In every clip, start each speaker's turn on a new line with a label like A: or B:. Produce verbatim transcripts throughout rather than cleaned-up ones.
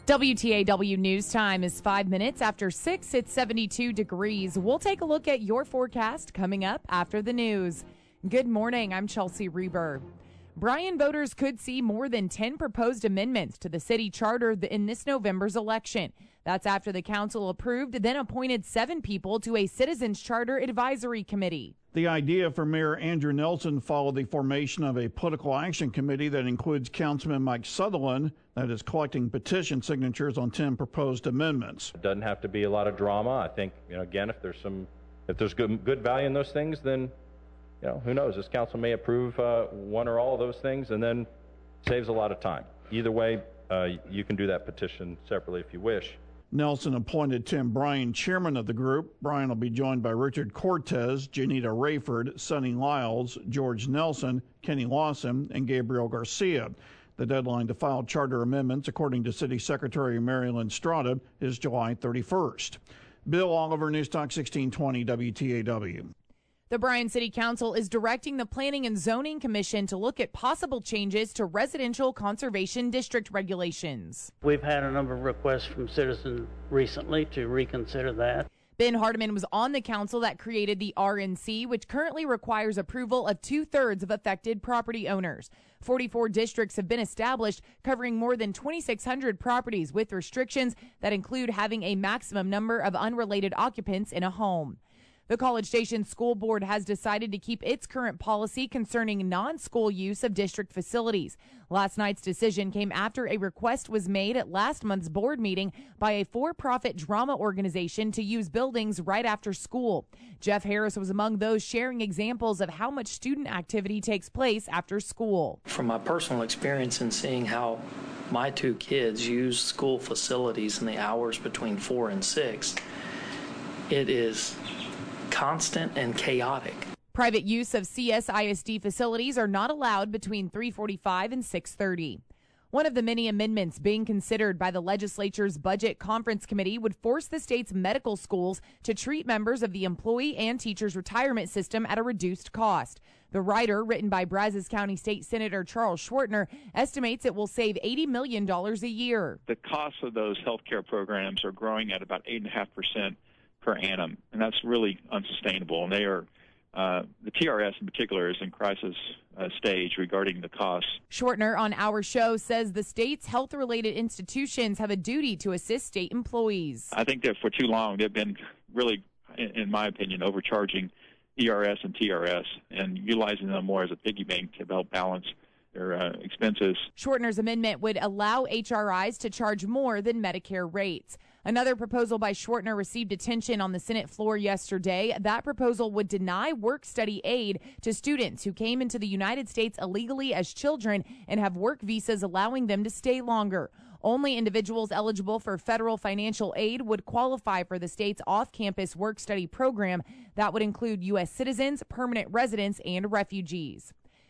A: W T A W News Time is five minutes after six. It's seventy-two degrees. We'll take a look at your forecast coming up after the news. Good morning. I'm Chelsea Reber. Bryan voters could see more than ten proposed amendments to the city charter in this November's election. That's after the council approved, then appointed seven people to a Citizens Charter Advisory Committee.
B: The idea for Mayor Andrew Nelson followed the formation of a political action committee that includes Councilman Mike Sutherland that is collecting petition signatures on ten proposed amendments.
C: It doesn't have to be a lot of drama. I think, you know, again, if there's some, if there's good, good value in those things, then, you know, who knows? This council may approve uh, one or all of those things and then saves a lot of time. Either way, uh, you can do that petition separately if you wish.
B: Nelson appointed Tim Bryan chairman of the group. Bryan will be joined by Richard Cortez, Janita Rayford, Sonny Lyles, George Nelson, Kenny Lawson, and Gabriel Garcia. The deadline to file charter amendments, according to City Secretary Marilyn Strada, is July thirty-first. Bill Oliver, News Talk sixteen twenty W T A W.
A: The Bryan City Council is directing the Planning and Zoning Commission to look at possible changes to residential conservation district regulations.
D: We've had a number of requests from citizens recently to reconsider that.
A: Ben Hardiman was on the council that created the R N C, which currently requires approval of two-thirds of affected property owners. forty-four districts have been established, covering more than twenty-six hundred properties with restrictions that include having a maximum number of unrelated occupants in a home. The College Station School Board has decided to keep its current policy concerning non-school use of district facilities. Last night's decision came after a request was made at last month's board meeting by a for-profit drama organization to use buildings right after school. Jeff Harris was among those sharing examples of how much student activity takes place after school.
E: From my personal experience in seeing how my two kids use school facilities in the hours between four and six, it is constant and chaotic.
A: Private use of C S I S D facilities are not allowed between three forty-five and six thirty. One of the many amendments being considered by the legislature's Budget Conference Committee would force the state's medical schools to treat members of the employee and teachers retirement system at a reduced cost. The rider, written by Brazos County State Senator Charles Schwartner, estimates it will save eighty million dollars a year.
F: The costs of those health care programs are growing at about eight point five percent per annum, and that's really unsustainable. And they are, uh, the T R S in particular is in crisis uh, stage regarding the costs.
A: Schwartner on our show says the state's health-related institutions have a duty to assist state employees.
F: I think that for too long they've been really, in, in my opinion, overcharging E R S and T R S and utilizing them more as a piggy bank to help balance their uh, expenses.
A: Schwartner's amendment would allow H R Is to charge more than Medicare rates. Another proposal by Schwartner received attention on the Senate floor yesterday. That proposal would deny work-study aid to students who came into the United States illegally as children and have work visas allowing them to stay longer. Only individuals eligible for federal financial aid would qualify for the state's off-campus work-study program. That would include U S citizens, permanent residents, and refugees.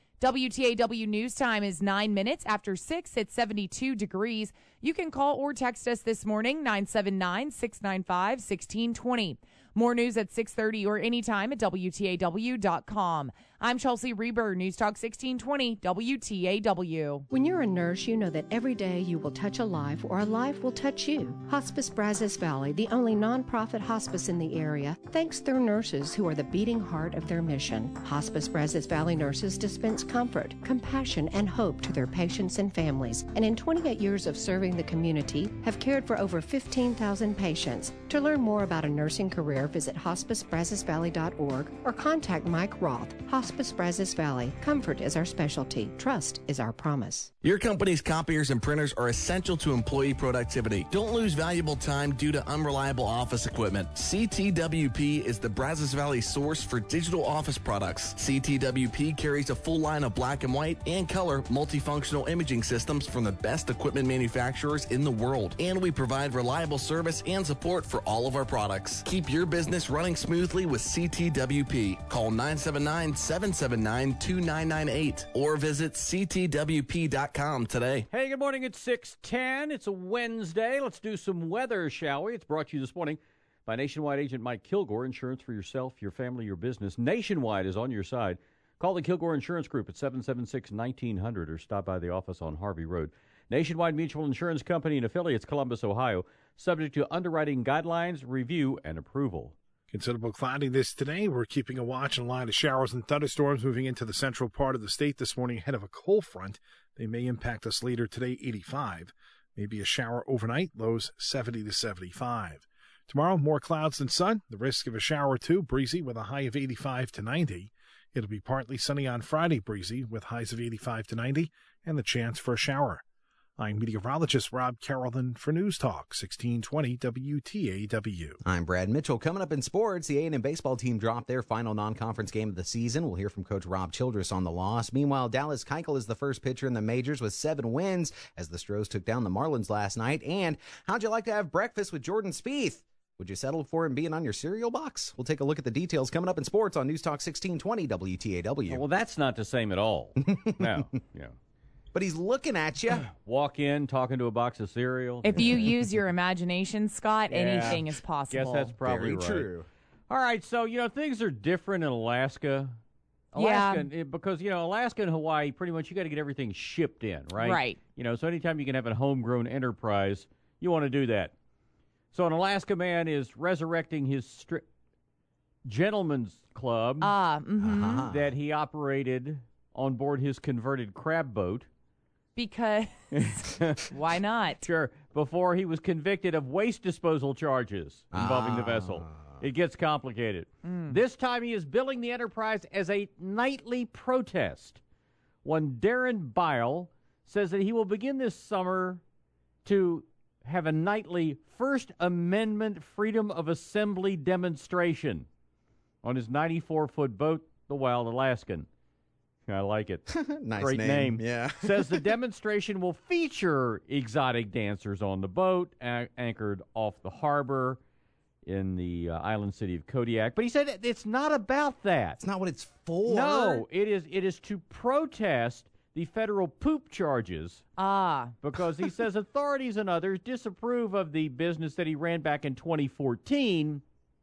A: W T A W News Time is nine minutes after six. It's seventy-two degrees. You can call or text us this morning, nine seven nine, six nine five, one six two zero. More news at six thirty or anytime at W T A W dot com. I'm Chelsea Reber, News Talk sixteen twenty W T A W.
G: When you're a nurse, you know that every day you will touch a life or a life will touch you. Hospice Brazos Valley, the only nonprofit hospice in the area, thanks their nurses who are the beating heart of their mission. Hospice Brazos Valley nurses dispense comfort, compassion, and hope to their patients and families, and in twenty-eight years of serving the community, have cared for over fifteen thousand patients. To learn more about a nursing career, visit hospice brazos valley dot org or contact Mike Roth. Hospice Brazos Valley. Comfort is our specialty. Trust is our promise.
H: Your company's copiers and printers are essential to employee productivity. Don't lose valuable time due to unreliable office equipment. C T W P is the Brazos Valley source for digital office products. C T W P carries a full line of black and white and color multifunctional imaging systems from the best equipment manufacturers in the world. And we provide reliable service and support for all of our products. Keep your business running smoothly with C T W P. Call nine seven nine, seven seven nine, two nine nine eight or visit c t w p dot com today.
I: Hey, good morning. It's six ten. It's a Wednesday. Let's do some weather, shall we? It's brought to you this morning by Nationwide agent Mike Kilgore. Insurance for yourself, your family, your business. Nationwide is on your side. Call the Kilgore Insurance Group at seven seven six, one nine zero zero or stop by the office on Harvey Road. Nationwide Mutual Insurance Company and affiliates, Columbus, Ohio. Subject to underwriting guidelines, review, and approval.
J: Considerable cloudiness today. We're keeping a watch on a line of showers and thunderstorms moving into the central part of the state this morning ahead of a cold front. They may impact us later today, eighty-five. Maybe a shower overnight, lows seventy to seventy-five. Tomorrow, more clouds than sun. The risk of a shower or two, breezy with a high of eighty-five to ninety. It'll be partly sunny on Friday, breezy with highs of eighty-five to ninety and the chance for a shower. I'm meteorologist Rob Carrollton for News Talk sixteen twenty W T A W.
K: I'm Brad Mitchell. Coming up in sports, the A and M baseball team dropped their final non-conference game of the season. We'll hear from Coach Rob Childress on the loss. Meanwhile, Dallas Keuchel is the first pitcher in the majors with seven wins as the Stros took down the Marlins last night. And how'd you like to have breakfast with Jordan Spieth? Would you settle for him being on your cereal box? We'll take a look at the details coming up in sports on News Talk sixteen twenty W T A W.
I: Well, that's not the same at all. No, yeah.
K: But he's looking at you.
I: Walk in, talking to a box of cereal.
A: If you use your imagination, Scott,
I: Yeah.
A: anything is possible.
I: Guess that's probably
K: Very
I: right.
K: true.
I: All right, so, you know, things are different in Alaska.
A: Yeah.
I: Alaska, it- because, you know, Alaska and Hawaii, pretty much you got to get everything shipped in, right?
A: Right.
I: You know, so anytime you can have a homegrown enterprise, you want to do that. So an Alaska man is resurrecting his stri- gentleman's club
A: Ah, mm-hmm.
K: Uh-huh.
I: that he operated on board his converted crab boat.
A: Because why not?
I: Sure, before he was convicted of waste disposal charges involving the
K: Ah.
I: vessel. It gets complicated. This time he is billing the enterprise as a nightly protest. One Darren Bile says that he will begin this summer to have a nightly First Amendment freedom of assembly demonstration on his ninety-four foot boat, the Wild Alaskan. I like it.
K: Nice
I: Great
K: name.
I: name.
K: Yeah.
I: Says the demonstration will feature exotic dancers on the boat, a- anchored off the harbor in the uh, island city of Kodiak. But he said it- it's not about that.
K: It's not what it's for.
I: No, it is. It is to protest the federal poop charges
A: Ah,
I: because he says authorities and others disapprove of the business that he ran back in twenty fourteen.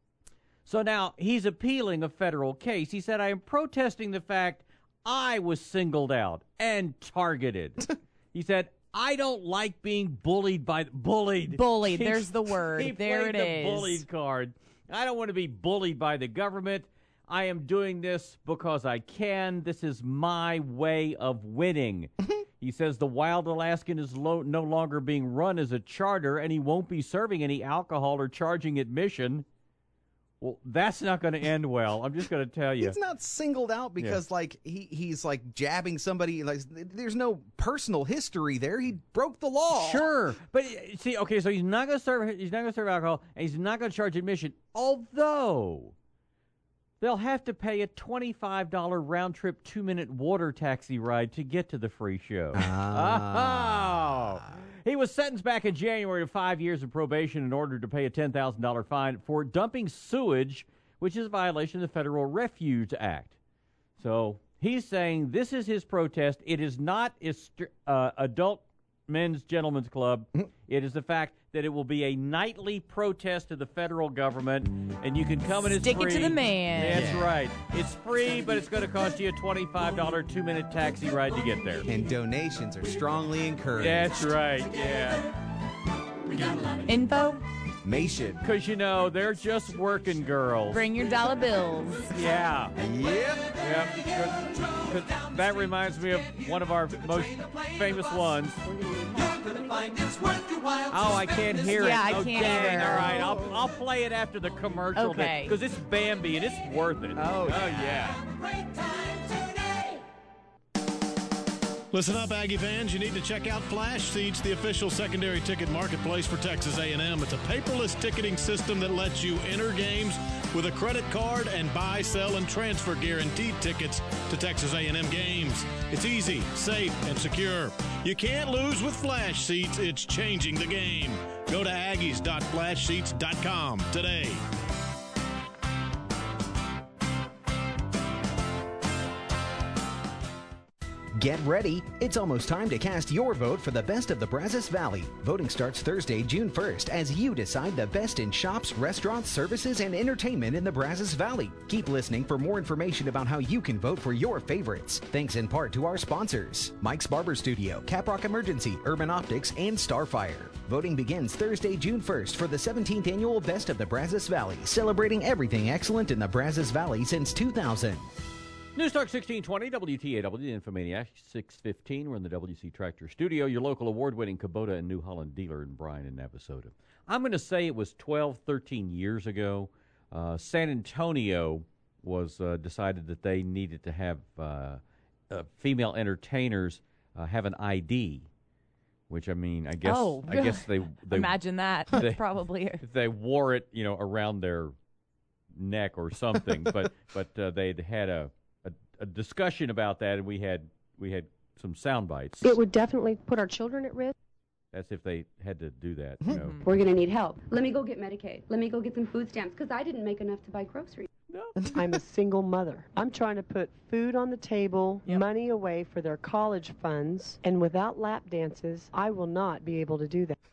I: So now he's appealing a federal case. He said, I am protesting the fact I was singled out and targeted. He said, I don't like being bullied by bullied.
A: bullied.
I: He-
A: There's the word.
I: He
A: There
I: played
A: it
I: the
A: is.
I: bullied card. I don't want to be bullied by the government. I am doing this because I can. This is my way of winning. He says the Wild Alaskan is lo- no longer being run as a charter, and he won't be serving any alcohol or charging admission. Well, that's not going to end well. I'm just going to tell you.
K: He's not singled out because, like, he, he's, like, jabbing somebody. Like, there's no personal history there. He broke the law.
I: Sure, but uh, see, okay, so he's not going to serve. He's not going to serve alcohol, and he's not going to charge admission. Although they'll have to pay a twenty-five dollar round trip, two minute water taxi ride to get to the free show.
K: Ah.
I: Oh. He was sentenced back in January to five years of probation in order to pay a ten thousand dollar fine for dumping sewage, which is a violation of the Federal Refuge Act. So he's saying this is his protest. It is not a str- uh, adult men's gentlemen's club. It is the fact that it will be a nightly protest to the federal government, and you can come and it's
A: Stick it
I: free.
A: to the man.
I: That's
K: Yeah.
I: right. It's free, but it's going to cost you a twenty-five dollar two minute taxi ride to get there.
K: And donations are strongly encouraged.
I: That's right, yeah.
A: Info?
K: Nation.
I: Because, you know, they're just working girls.
A: Bring your dollar bills.
I: Yeah.
K: Yep.
I: Yep. 'Cause- 'cause that reminds me of one of our most famous ones. Oh, I can't hear
A: Yeah,
I: it.
A: I
I: oh,
A: can't
I: dang.
A: either.
I: All right, I'll, I'll play it after the commercial.
A: Okay.
I: Because it's Bambi and it's worth it.
K: Oh,
I: yeah.
L: Listen up, Aggie fans. You need to check out Flash Seats, the official secondary ticket marketplace for Texas A and M. It's a paperless ticketing system that lets you enter games with a credit card and buy, sell, and transfer guaranteed tickets to Texas A and M games. It's easy, safe, and secure. You can't lose with Flash Seats. It's changing the game. Go to aggies dot flash seats dot com today.
M: Get ready. It's almost time to cast your vote for the best of the Brazos Valley. Voting starts Thursday, June first, as you decide the best in shops, restaurants, services, and entertainment in the Brazos Valley. Keep listening for more information about how you can vote for your favorites. Thanks in part to our sponsors, Mike's Barber Studio, Caprock Emergency, Urban Optics, and Starfire. Voting begins Thursday, June first for the seventeenth annual Best of the Brazos Valley, celebrating everything excellent in the Brazos Valley since two thousand.
I: News Talk sixteen twenty, W T A W, the Infomaniac, six fifteen. We're in the W C Tractor Studio, your local award-winning Kubota and New Holland dealer in Bryan and Navasota. I'm going to say it was twelve, thirteen years ago. Uh, San Antonio was uh, decided that they needed to have uh, uh, female entertainers uh, have an I D, which, I mean, I guess
A: oh,
I: I guess they, they
A: imagine that. That's
I: they,
A: probably
I: they wore it, you know, around their neck or something, but but uh, they'd had a a discussion about that, and we had we had some sound bites.
N: It would definitely put our children at risk.
I: That's if they had to do that. You know.
O: We're going to need help. Let me go get Medicaid. Let me go get some food stamps, because I didn't make enough to buy groceries.
I: No.
P: I'm a single mother. I'm trying to put food on the table, yep. money away for their college funds, and without lap dances, I will not be able to do that.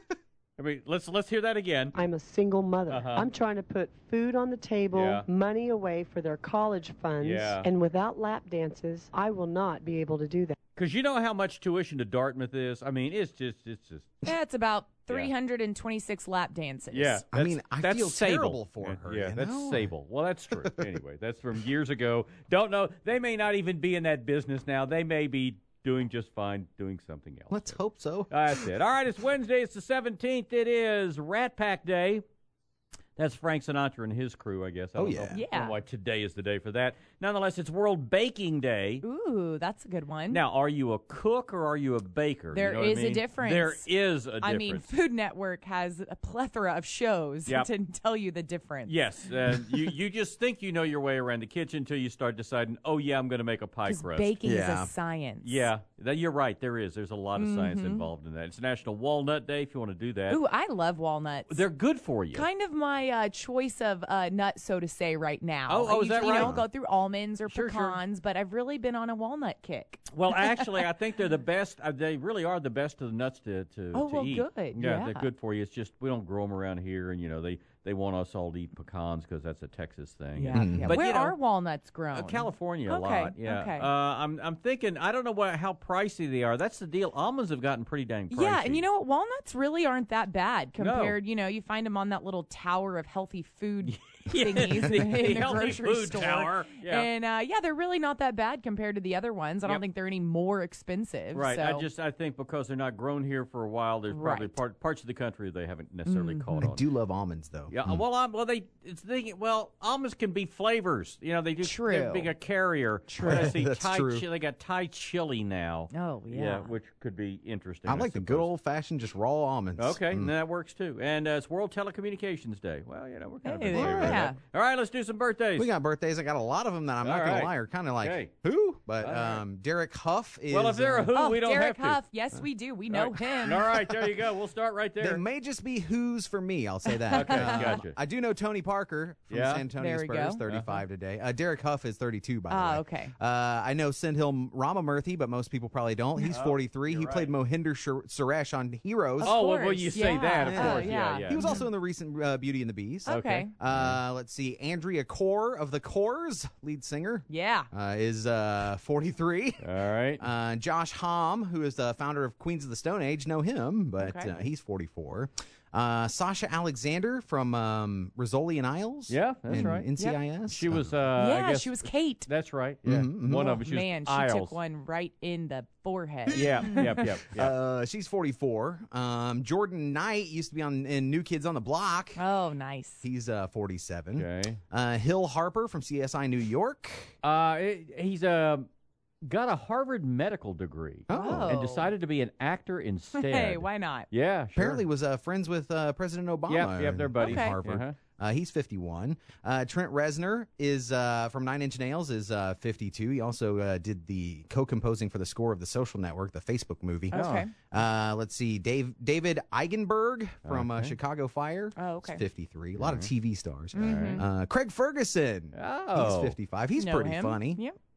I: I mean, let's let's hear that again.
P: I'm a single mother.
I: Uh-huh.
P: I'm trying to put food on the table,
I: yeah.
P: money away for their college funds,
I: yeah.
P: and without lap dances, I will not be able to do that.
I: Because you know how much tuition to Dartmouth is? I mean, it's just, it's just.
A: Yeah, it's about three hundred twenty-six yeah. lap dances.
I: Yeah.
K: I mean, I
I: that's
K: feel
I: Sable.
K: terrible for her.
I: Yeah,
K: you
I: that's
K: know?
I: Sable. Well, that's true. Anyway, that's from years ago. Don't know. They may not even be in that business now. They may be doing just fine, doing something else.
K: Let's hope so.
I: That's it. All right, it's Wednesday. It's the seventeenth. It is Rat Pack Day. That's Frank Sinatra and his crew, I guess. I
K: oh,
I: don't
K: yeah.
I: know,
A: yeah.
I: I don't know why today is the day for that. Nonetheless, it's World Baking Day.
A: Ooh, that's a good one.
I: Now, are you a cook or are you a baker?
A: There
I: you know
A: is
I: I mean?
A: a difference.
I: There is a difference.
A: I mean, Food Network has a plethora of shows
I: yep.
A: to tell you the difference.
I: Yes. Uh, you, you just think you know your way around the kitchen until you start deciding, oh, yeah, I'm going to make a pie crust.
A: Baking
K: yeah.
A: is a science.
I: Yeah, that, you're right. There is. There's a lot of
A: mm-hmm.
I: science involved in that. It's National Walnut Day if you want to do that.
A: Ooh, I love walnuts.
I: They're good for you.
A: Kind of my uh, choice of uh, nut, so to say, right now.
I: Oh, oh
A: I
I: is that
A: usually
I: right?
A: don't go through almonds or
I: sure,
A: pecans,
I: sure.
A: but I've really been on a walnut kick.
I: Well, actually, I think they're the best. Uh, they really are the best of the nuts to, to,
A: oh,
I: to
A: well,
I: eat.
A: good.
I: Yeah,
A: yeah,
I: they're good for you. It's just we don't grow them around here, and, you know, they, they want us all to eat pecans because that's a Texas thing.
A: Yeah,
I: and,
A: yeah.
I: But,
A: Where
I: you know,
A: are walnuts grown?
I: Uh, California a
A: okay,
I: lot, yeah.
A: Okay.
I: Uh, I'm I'm thinking, I don't know what how pricey they are. That's the deal. Almonds have gotten pretty dang pricey.
A: Yeah, and you know what? Walnuts really aren't that bad compared,
I: no.
A: you know, you find them on that little tower of healthy food
I: yeah,
A: thingies
I: the,
A: in the,
I: the
A: grocery
I: food
A: store.
I: Tower. Yeah.
A: And, uh, yeah, they're really not that bad compared to the other ones. I don't
I: yep.
A: think they're any more expensive.
I: Right.
A: So.
I: I just I think because they're not grown here for a while, there's probably
A: right.
I: part, parts of the country they haven't necessarily
A: mm-hmm.
I: caught
K: I
I: on.
K: do love almonds, though.
I: Yeah.
K: Mm.
I: Well, I'm, well, they it's the well, almonds can be flavors. You know, they just
A: True.
I: they're being a carrier.
A: True.
I: I see
K: That's
I: Thai
K: true.
I: Chi- they got Thai chili now.
A: Oh yeah.
I: which could be interesting.
K: I like the good old fashioned, just raw almonds.
I: Okay,
K: Mm.
I: and that works too. And uh, it's World Telecommunications Day. Well, you know, we're kind of
A: Hey,
I: in favor of
A: yeah.
I: that. All right, let's do some birthdays.
K: We got birthdays. I got a lot of them that I'm
I: All
K: not going
I: right.
K: to lie are kind of like,
I: Okay.
K: who? But
I: All right.
K: um, Derek Huff is.
I: Well, if they're a
K: uh,
I: who,
A: Oh,
I: we don't
A: Derek
I: have to.
A: Huff. Yes, we do. We know
I: All right.
A: him.
I: All right, there you go. We'll start right there.
K: They may just be who's for me. I'll say that.
I: Okay,
K: Um,
I: gotcha.
K: I do know Tony Parker from
I: Yeah.
K: San Antonio
A: There we
K: Spurs,
A: go.
K: thirty-five today. Uh, Derek Huff is thirty-two, by the
A: Ah,
K: way.
A: okay.
K: Uh, I know Sindhil Ramamurthy, but most people probably don't. He's
I: Oh,
K: forty-three. He
I: you're
K: played Mohinder Sur- Suresh on Heroes.
A: Of
I: oh, well,
A: course,
I: well, you say
A: yeah.
I: that, of
K: Yeah.
I: course.
A: Oh,
I: Yeah,
A: yeah.
I: yeah.
K: He was also in the recent uh, Beauty and the Beast.
A: Okay.
K: Uh, let's see. Andrea Corr of the Corrs, lead singer,
A: Yeah.
K: uh, is uh, forty-three.
I: All right.
K: Uh, Josh Homme, who is the founder of Queens of the Stone Age, know him, but
A: Okay.
K: uh, he's forty-four. Uh, Sasha Alexander from um, Rizzoli and Isles.
I: Yeah, that's
K: in
I: right.
K: N C I S.
I: She was, uh,
A: yeah,
I: I guess,
A: she was Kate.
I: That's right. Yeah.
K: Mhm, mhm.
I: One
A: oh,
I: of them. She
A: man,
I: was
A: she
I: Isles.
A: took one right in the forehead.
I: Yeah, yep, yep, yep.
K: Uh, she's forty-four. Um, Jordan Knight used to be on in New Kids on the Block.
A: Oh, nice.
K: He's uh, forty-seven.
I: Okay.
K: Uh, Hill Harper from C S I New York.
I: Uh, it, he's uh, got a Harvard medical degree
K: Oh.
I: and decided to be an actor instead.
A: Hey, why not?
I: Yeah, sure.
K: Apparently was uh, friends with uh, President Obama.
I: Yep, yep, they're buddies.
K: at
A: Okay.
K: Harvard.
I: Uh-huh.
K: Uh, he's fifty-one. Uh, Trent Reznor is uh, from Nine Inch Nails is uh, fifty-two. He also uh, did the co-composing for the score of The Social Network, the Facebook movie.
A: Okay.
K: Uh, let's see, Dave David Eigenberg from uh,
I: Okay.
K: Chicago Fire.
A: Oh, okay.
K: He's fifty-three. A lot of T V stars.
A: Mhm.
K: Uh, Craig Ferguson.
I: Oh.
K: He's fifty-five. He's
A: Know
K: pretty
A: him.
K: funny.
A: Yep.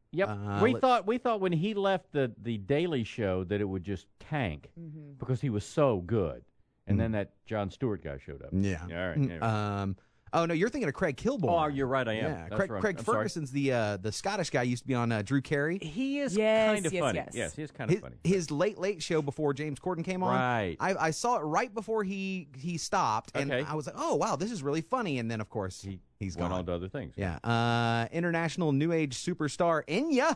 I: Yep.
K: Uh,
I: we
K: let-
I: thought we thought when he left the, the Daily Show that it would just tank
A: Mhm.
I: because he was so good. And then that Jon Stewart guy showed up.
K: Yeah.
I: All right.
K: Mm,
I: anyway.
K: Um, oh, no, you're thinking of Craig Kilborn.
I: Oh, you're right, I am.
K: Yeah,
I: That's
K: Craig,
I: right.
K: Craig
I: I'm sorry.
K: Ferguson's the uh, the Scottish guy, used to be on uh, Drew Carey.
I: He is
A: Yes,
I: kind of
A: yes,
I: funny.
A: yes.
I: Yes, he is kind of
K: his,
I: funny.
K: his late late show before James Corden came on.
I: Right.
K: I, I saw it right before he he stopped, and
I: Okay.
K: I was like, oh wow, this is really funny. And then of course
I: He
K: he's
I: went
K: gone.
I: on to other things.
K: Yeah. Uh, international new age superstar Enya,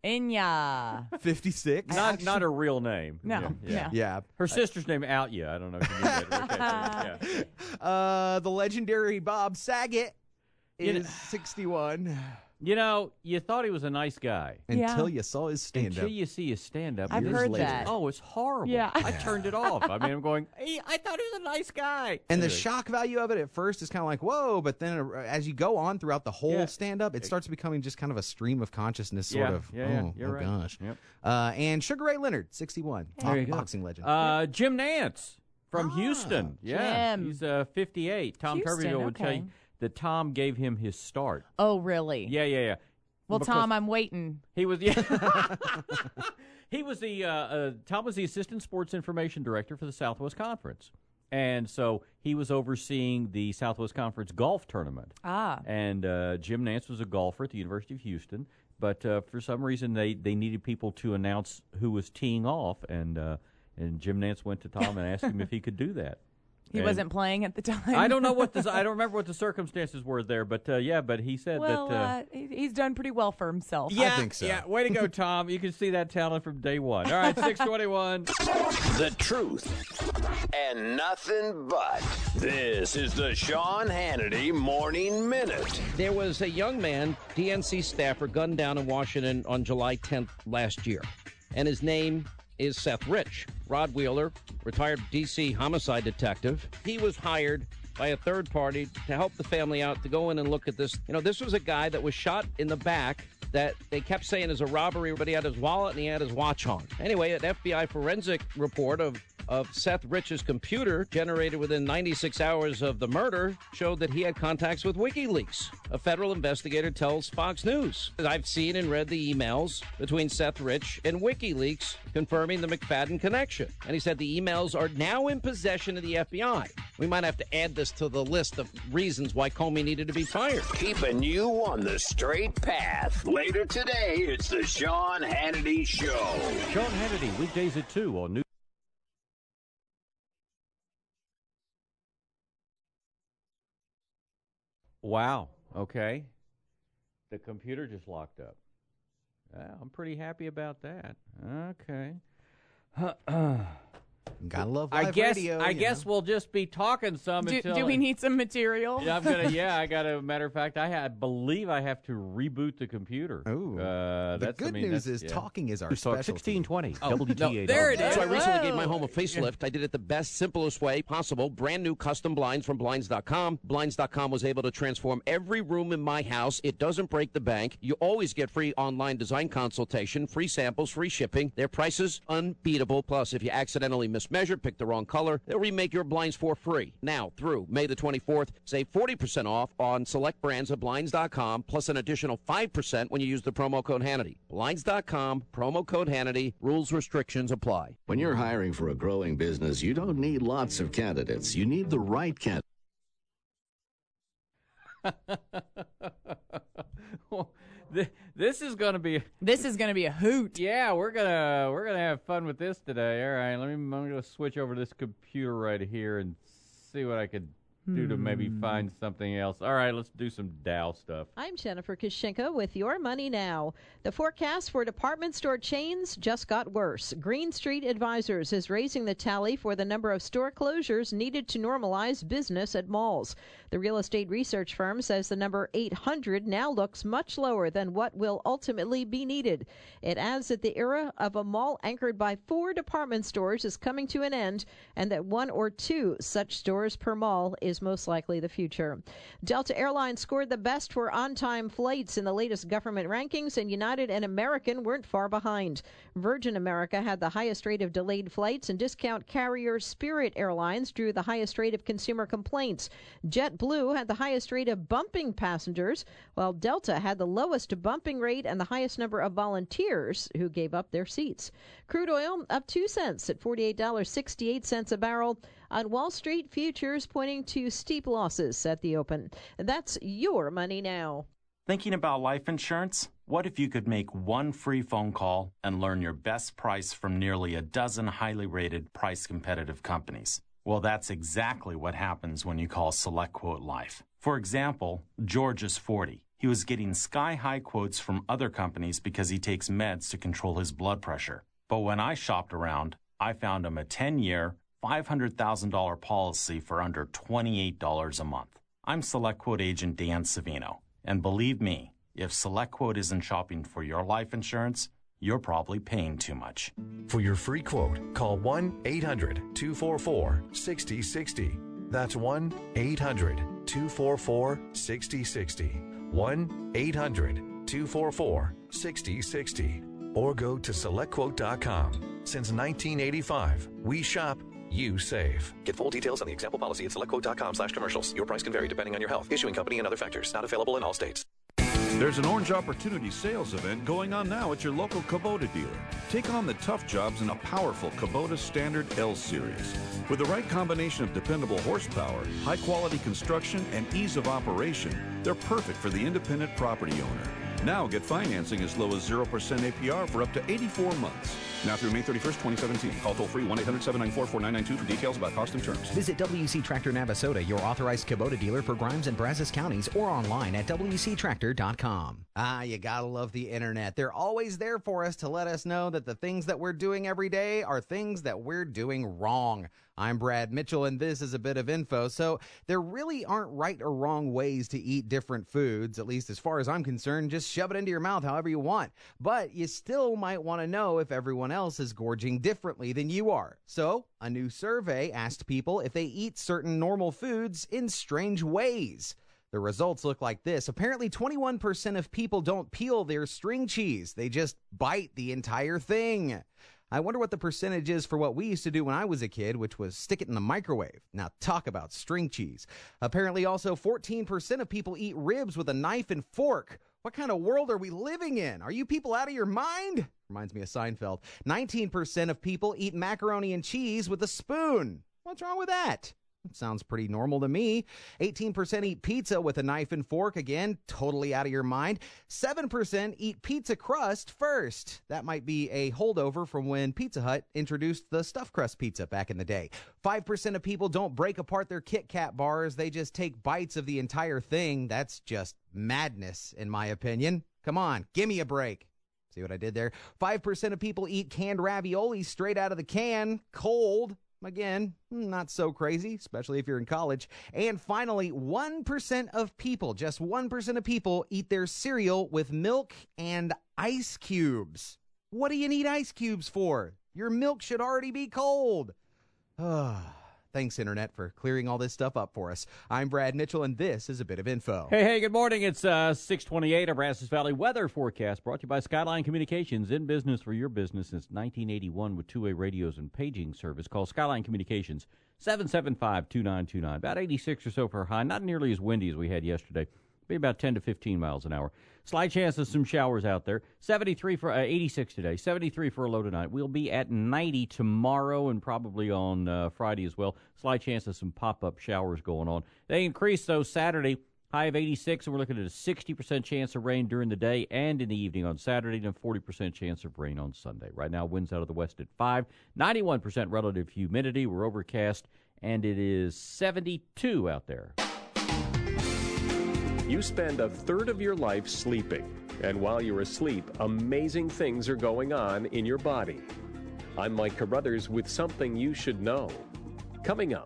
A: Enya.
K: fifty-six.
I: Not not her real name.
A: No,
I: Yeah.
A: no.
I: yeah.
K: Yeah.
I: Her sister's name Outya. I don't know if you knew that. Okay, yeah.
K: Uh, the legendary Bob Saget
I: You
K: is
I: know-
K: sixty-one.
I: You know, you thought he was a nice guy.
K: Until
A: Yeah.
K: you saw his stand
I: Until
K: up.
I: you see his stand-up.
A: I've
I: years
A: heard
I: later.
A: that.
I: Oh, it's horrible.
A: Yeah.
I: I turned it off. I mean, I'm going, hey, I thought he was a nice guy.
K: And the
I: Anyway.
K: shock value of it at first is kind of like, whoa, but then uh, as you go on throughout the whole
I: Yeah.
K: stand up, it starts becoming just kind of a stream of consciousness, sort
I: Yeah,
K: of.
I: yeah, yeah,
K: oh,
I: you're
K: oh
I: right.
K: gosh.
I: Yep.
K: Uh, and Sugar Ray Leonard, sixty-one,
I: There
K: top
I: you go.
K: boxing legend.
I: Uh, Jim Nance from
K: Ah,
I: Houston. Yeah,
A: Jim.
I: he's uh, fifty-eight. Tom
A: Houston,
I: Tuberville would tell
A: okay.
I: you that Tom gave him his start.
A: Oh, really?
I: Yeah, yeah, yeah.
A: Well,
I: Because
A: Tom, I'm waiting.
I: he was yeah. he was the uh, uh, Tom was the assistant sports information director for the Southwest Conference, and so he was overseeing the Southwest Conference golf tournament.
A: Ah.
I: And uh, Jim Nance was a golfer at the University of Houston, but uh, for some reason they, they needed people to announce who was teeing off, and uh, and Jim Nance went to Tom and asked him if he could do that.
A: He
I: And
A: wasn't playing at the time.
I: I don't know what the I don't remember what the circumstances were there, but uh, yeah, but he said
A: Well,
I: that. Uh,
A: uh, he- he's done pretty well for himself.
I: yeah,
K: I think so.
I: Yeah, way to go, Tom. You can see that talent from day one. All right, six twenty-one.
Q: The truth and nothing but. This is the Sean Hannity Morning Minute.
R: There was a young man, D N C staffer, gunned down in Washington on July tenth last year, and his name is Seth Rich. Rod Wheeler, retired D C homicide detective. He was hired by a third party to help the family out, to go in and look at this. You know, this was a guy that was shot in the back that they kept saying is a robbery, but he had his wallet and he had his watch on. Anyway, an F B I forensic report of of Seth Rich's computer, generated within ninety-six hours of the murder, showed that he had contacts with WikiLeaks. A federal investigator tells Fox News. I've seen and read the emails between Seth Rich and WikiLeaks confirming the McFadden connection. And he said the emails are now in possession of the F B I. We might have to add this to the list of reasons why Comey needed to be fired.
Q: Keeping you on the straight path. Later today, it's the Sean Hannity Show.
I: Sean Hannity, weekdays at two on New. Wow. Okay. The computer just locked up. Yeah, I'm pretty happy about that. Okay.
K: Gotta love
I: I
K: live
I: guess
K: radio.
I: I
K: you
I: guess
K: know.
I: we'll just be talking some
A: Do,
I: until.
A: do we need some material?
I: Yeah, I'm gonna. Yeah, I got a matter of fact. I, ha- I believe I have to reboot the computer.
K: Ooh.
I: Uh,
K: the
I: that's,
K: good
I: I mean,
K: news
I: that's-
K: is
I: yeah.
K: talking is our
H: News Talk
K: specialty.
H: sixteen twenty,
R: Oh,
H: W T A.
R: no, there
I: it is.
R: So I recently
A: Whoa.
R: gave my home a facelift. I did it the best, simplest way possible. Brand new custom blinds from Blinds dot com. Blinds dot com was able to transform every room in my house. It doesn't break the bank. You always get free online design consultation, free samples, free shipping. Their prices unbeatable. Plus, if you accidentally mismeasured, pick the wrong color, they'll remake your blinds for free. Now, through May the twenty-fourth, save forty percent off on select brands at Blinds dot com, plus an additional five percent when you use the promo code Hannity. Blinds dot com, promo code Hannity. Rules, restrictions apply.
S: When you're hiring for a growing business, you don't need lots of candidates. You need the right candidate.
I: Well, th- this is going to be.
A: This is going to be a hoot.
I: Yeah, we're gonna we're gonna have fun with this today. All right, let me. I'm gonna switch over to this computer right here and see what I could do to maybe find something else. All right, let's do some Dow stuff.
T: I'm Jennifer Kushinka with Your Money Now. The forecast for department store chains just got worse. Green Street Advisors is raising the tally for the number of store closures needed to normalize business at malls. The real estate research firm says the number eight hundred now looks much lower than what will ultimately be needed. It adds that the era of a mall anchored by four department stores is coming to an end, and that one or two such stores per mall is is most likely the future. Delta Airlines scored the best for on-time flights in the latest government rankings, and United and American weren't far behind. Virgin America had the highest rate of delayed flights, and discount carrier Spirit Airlines drew the highest rate of consumer complaints. JetBlue had the highest rate of bumping passengers, while Delta had the lowest bumping rate and the highest number of volunteers who gave up their seats. Crude oil up two cents at forty-eight dollars and sixty-eight cents a barrel. On Wall Street, futures pointing to steep losses at the open. That's your money now.
U: Thinking about life insurance? What if you could make one free phone call and learn your best price from nearly a dozen highly rated, price-competitive companies? Well, that's exactly what happens when you call SelectQuote Life. For example, George is forty. He was getting sky-high quotes from other companies because he takes meds to control his blood pressure. But when I shopped around, I found him a ten-year, five hundred thousand dollars policy for under twenty-eight dollars a month. I'm SelectQuote agent Dan Savino, and believe me, if SelectQuote isn't shopping for your life insurance, you're probably paying too much.
V: For your free quote, call one eight hundred two four four six zero six zero. That's one eight hundred two four four six zero six zero. one eight hundred two four four six zero six zero. Or go to select quote dot com. Since nineteen eighty-five, we shop, you save.
W: Get full details on the example policy at select quote dot com slash commercials. Your price can vary depending on your health, issuing company, and other factors. Not available in all states.
X: There's an Orange Opportunity sales event going on now at your local Kubota dealer. Take on the tough jobs in a powerful Kubota Standard L Series. With the right combination of dependable horsepower, high-quality construction, and ease of operation, they're perfect for the independent property owner. Now get financing as low as zero percent A P R for up to eighty-four months. Now through May thirty-first, twenty seventeen. Call toll-free one eight hundred seven nine four four nine nine two for details about cost and terms.
M: Visit W C Tractor Navasota, your authorized Kubota dealer for Grimes and Brazos counties, or online at W C tractor dot com.
K: Ah, you gotta love the internet. They're always there for us to let us know that the things that we're doing every day are things that we're doing wrong. I'm Brad Mitchell, and this is a bit of info. So there really aren't right or wrong ways to eat different foods, at least as far as I'm concerned. Just shove it into your mouth however you want. But you still might want to know if everyone else is gorging differently than you are. So a new survey asked people if they eat certain normal foods in strange ways. The results look like this. Apparently, twenty-one percent of people don't peel their string cheese. They just bite the entire thing. I wonder what the percentage is for what we used to do when I was a kid, which was stick it in the microwave. Now, talk about string cheese. Apparently, also, fourteen percent of people eat ribs with a knife and fork. What kind of world are we living in? Are you people out of your mind? Reminds me of Seinfeld. nineteen percent of people eat macaroni and cheese with a spoon. What's wrong with that? Sounds pretty normal to me. eighteen percent eat pizza with a knife and fork. Again, totally out of your mind. seven percent eat pizza crust first. That might be a holdover from when Pizza Hut introduced the stuffed crust pizza back in the day. five percent of people don't break apart their Kit Kat bars. They just take bites of the entire thing. That's just madness, in my opinion. Come on, give me a break. See what I did there? five percent of people eat canned ravioli straight out of the can, cold. Again, not so crazy, especially if you're in college. And finally, one percent of people, just one percent of people, eat their cereal with milk and ice cubes. What do you need ice cubes for? Your milk should already be cold. Thanks, Internet, for clearing all this stuff up for us. I'm Brad Mitchell, and this is a bit of info.
I: Hey, hey, good morning. It's uh, six twenty-eight, our Brazos Valley weather forecast brought to you by Skyline Communications. In business for your business since nineteen eighty-one with two-way radios and paging service. Call Skyline Communications, seven seven five, two nine two nine. About eighty-six or so for a high. Not nearly as windy as we had yesterday. Be about ten to fifteen miles an hour. Slight chance of some showers out there. seventy-three for uh, eighty-six today. seventy-three for a low tonight. We'll be at ninety tomorrow and probably on uh, Friday as well. Slight chance of some pop-up showers going on. They increase, though, Saturday. High of eighty-six, and we're looking at a sixty percent chance of rain during the day and in the evening on Saturday, and a forty percent chance of rain on Sunday. Right now, winds out of the west at five. ninety-one percent relative humidity. We're overcast, and it is seventy-two out there.
Y: You spend a third of your life sleeping, and while you're asleep, amazing things are going on in your body. I'm Mike Carruthers with something you should know. Coming up,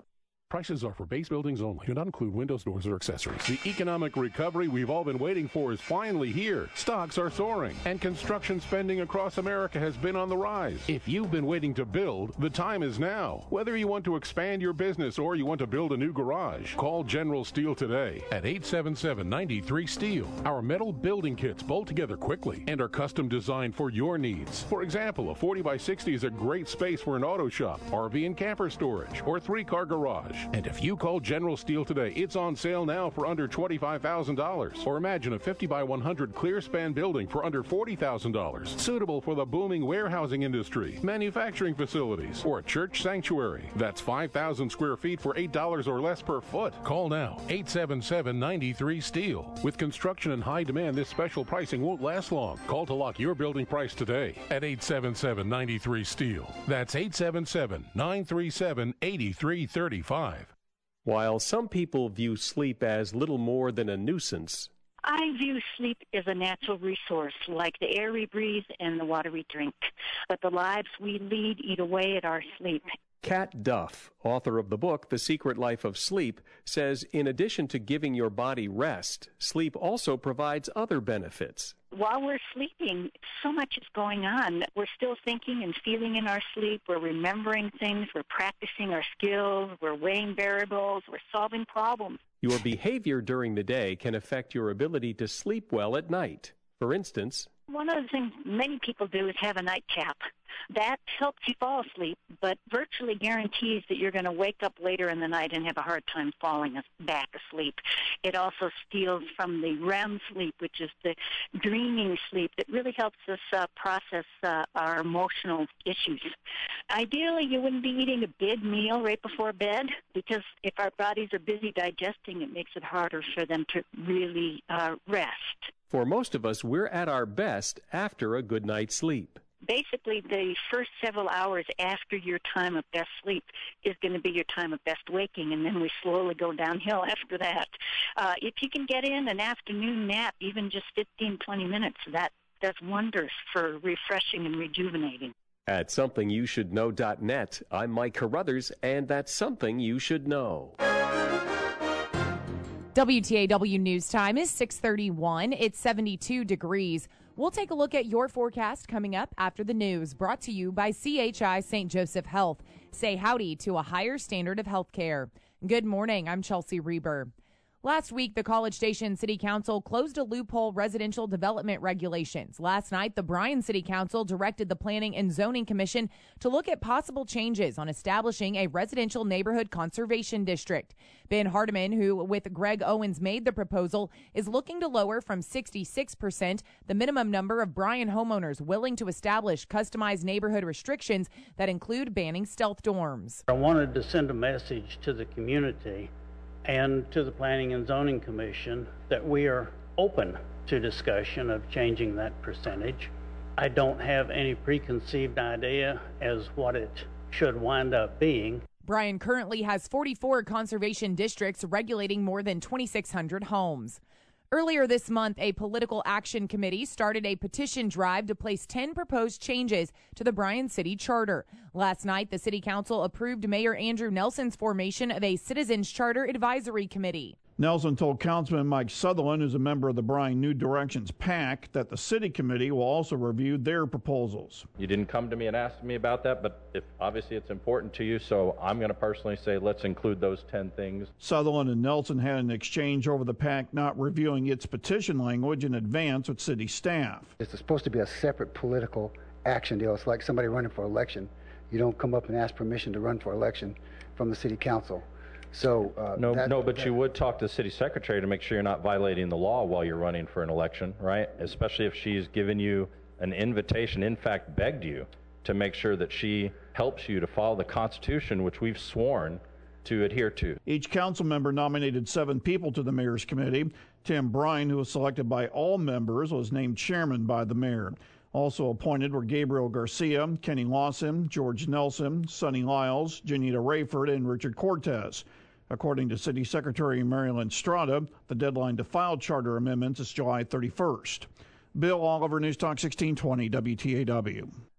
B: Prices are for base buildings only. Do not include windows, doors, or accessories. The economic recovery we've all been waiting for is finally here. Stocks are soaring, and construction spending across America has been on the rise. If you've been waiting to build, the time is now. Whether you want to expand your business or you want to build a new garage, call General Steel today at eight seven seven, nine three, STEEL. Our metal building kits bolt together quickly and are custom designed for your needs. For example, a forty by sixty is a great space for an auto shop, R V and camper storage, or three-car garage. And if you call General Steel today, it's on sale now for under twenty-five thousand dollars. Or imagine a fifty by one hundred clear span building for under forty thousand dollars. Suitable for the booming warehousing industry, manufacturing facilities, or a church sanctuary. That's five thousand square feet for eight dollars or less per foot. Call now, eight seven seven, nine three, STEEL. With construction in high demand, this special pricing won't last long. Call to lock your building price today at eight seven seven, nine three, STEEL. That's eight seven seven, nine three seven, eight three three five.
Y: While some people view sleep as little more than a nuisance,
C: I view sleep as a natural resource, like the air we breathe and the water we drink. But the lives we lead eat away at our sleep.
Y: Kat Duff, author of the book The Secret Life of Sleep, says in addition to giving your body rest, sleep also provides other benefits.
C: While we're sleeping, so much is going on. We're still thinking and feeling in our sleep. We're remembering things. We're practicing our skills. We're weighing variables. We're solving problems.
Y: Your behavior during the day can affect your ability to sleep well at night. For instance,
C: one of the things many people do is have a nightcap. That helps you fall asleep, but virtually guarantees that you're going to wake up later in the night and have a hard time falling back asleep. It also steals from the R E M sleep, which is the dreaming sleep that really helps us uh, process uh, our emotional issues. Ideally, you wouldn't be eating a big meal right before bed, because if our bodies are busy digesting, it makes it harder for them to really uh, rest.
Y: For most of us, we're at our best after a good night's sleep.
C: Basically, the first several hours after your time of best sleep is going to be your time of best waking, and then we slowly go downhill after that. Uh, if you can get in an afternoon nap, even just fifteen, twenty minutes, that does wonders for refreshing and rejuvenating.
Y: At something you should know dot net, I'm Mike Carruthers, and that's Something You Should Know.
A: W T A W News Time is six thirty-one. It's seventy-two degrees. We'll take a look at your forecast coming up after the news, brought to you by C H I Saint Joseph Health. Say howdy to a higher standard of health care. Good morning. I'm Chelsea Reber. Last week, the College Station City Council closed a loophole residential development regulations. Last night, the Bryan City Council directed the Planning and Zoning Commission to look at possible changes on establishing a residential neighborhood conservation district. Ben Hardiman, who with Greg Owens made the proposal, is looking to lower from sixty-six percent the minimum number of Bryan homeowners willing to establish customized neighborhood restrictions that include banning stealth dorms.
D: I wanted to send a message to the community and to the Planning and Zoning Commission that we are open to discussion of changing that percentage. I don't have any preconceived idea as what it should wind up being.
A: Bryan currently has forty-four conservation districts regulating more than twenty-six hundred homes. Earlier this month, a political action committee started a petition drive to place ten proposed changes to the Bryan City Charter. Last night, the City Council approved Mayor Andrew Nelson's formation of a Citizens Charter Advisory Committee.
E: Nelson told Councilman Mike Sutherland, who's a member of the Bryan New Directions PAC, that the city committee will also review their proposals.
F: You didn't come to me and ask me about that, but if obviously it's important to you, so I'm going to personally say let's include those ten things.
E: Sutherland and Nelson had an exchange over the PAC not reviewing its petition language in advance with city staff.
Z: It's supposed to be a separate political action deal. It's like somebody running for election. You don't come up and ask permission to run for election from the city council. So uh,
F: no,
Z: that,
F: no, but
Z: that,
F: you would talk to the city secretary to make sure you're not violating the law while you're running for an election, right? Especially if she's given you an invitation, in fact, begged you to make sure that she helps you to follow the Constitution, which we've sworn to adhere to.
E: Each council member nominated seven people to the mayor's committee. Tim Bryan, who was selected by all members, was named chairman by the mayor. Also appointed were Gabriel Garcia, Kenny Lawson, George Nelson, Sonny Lyles, Janita Rayford, and Richard Cortez. According to City Secretary Marilyn Strada, the deadline to file charter amendments is July thirty-first. Bill Oliver, News Talk sixteen twenty W T A W.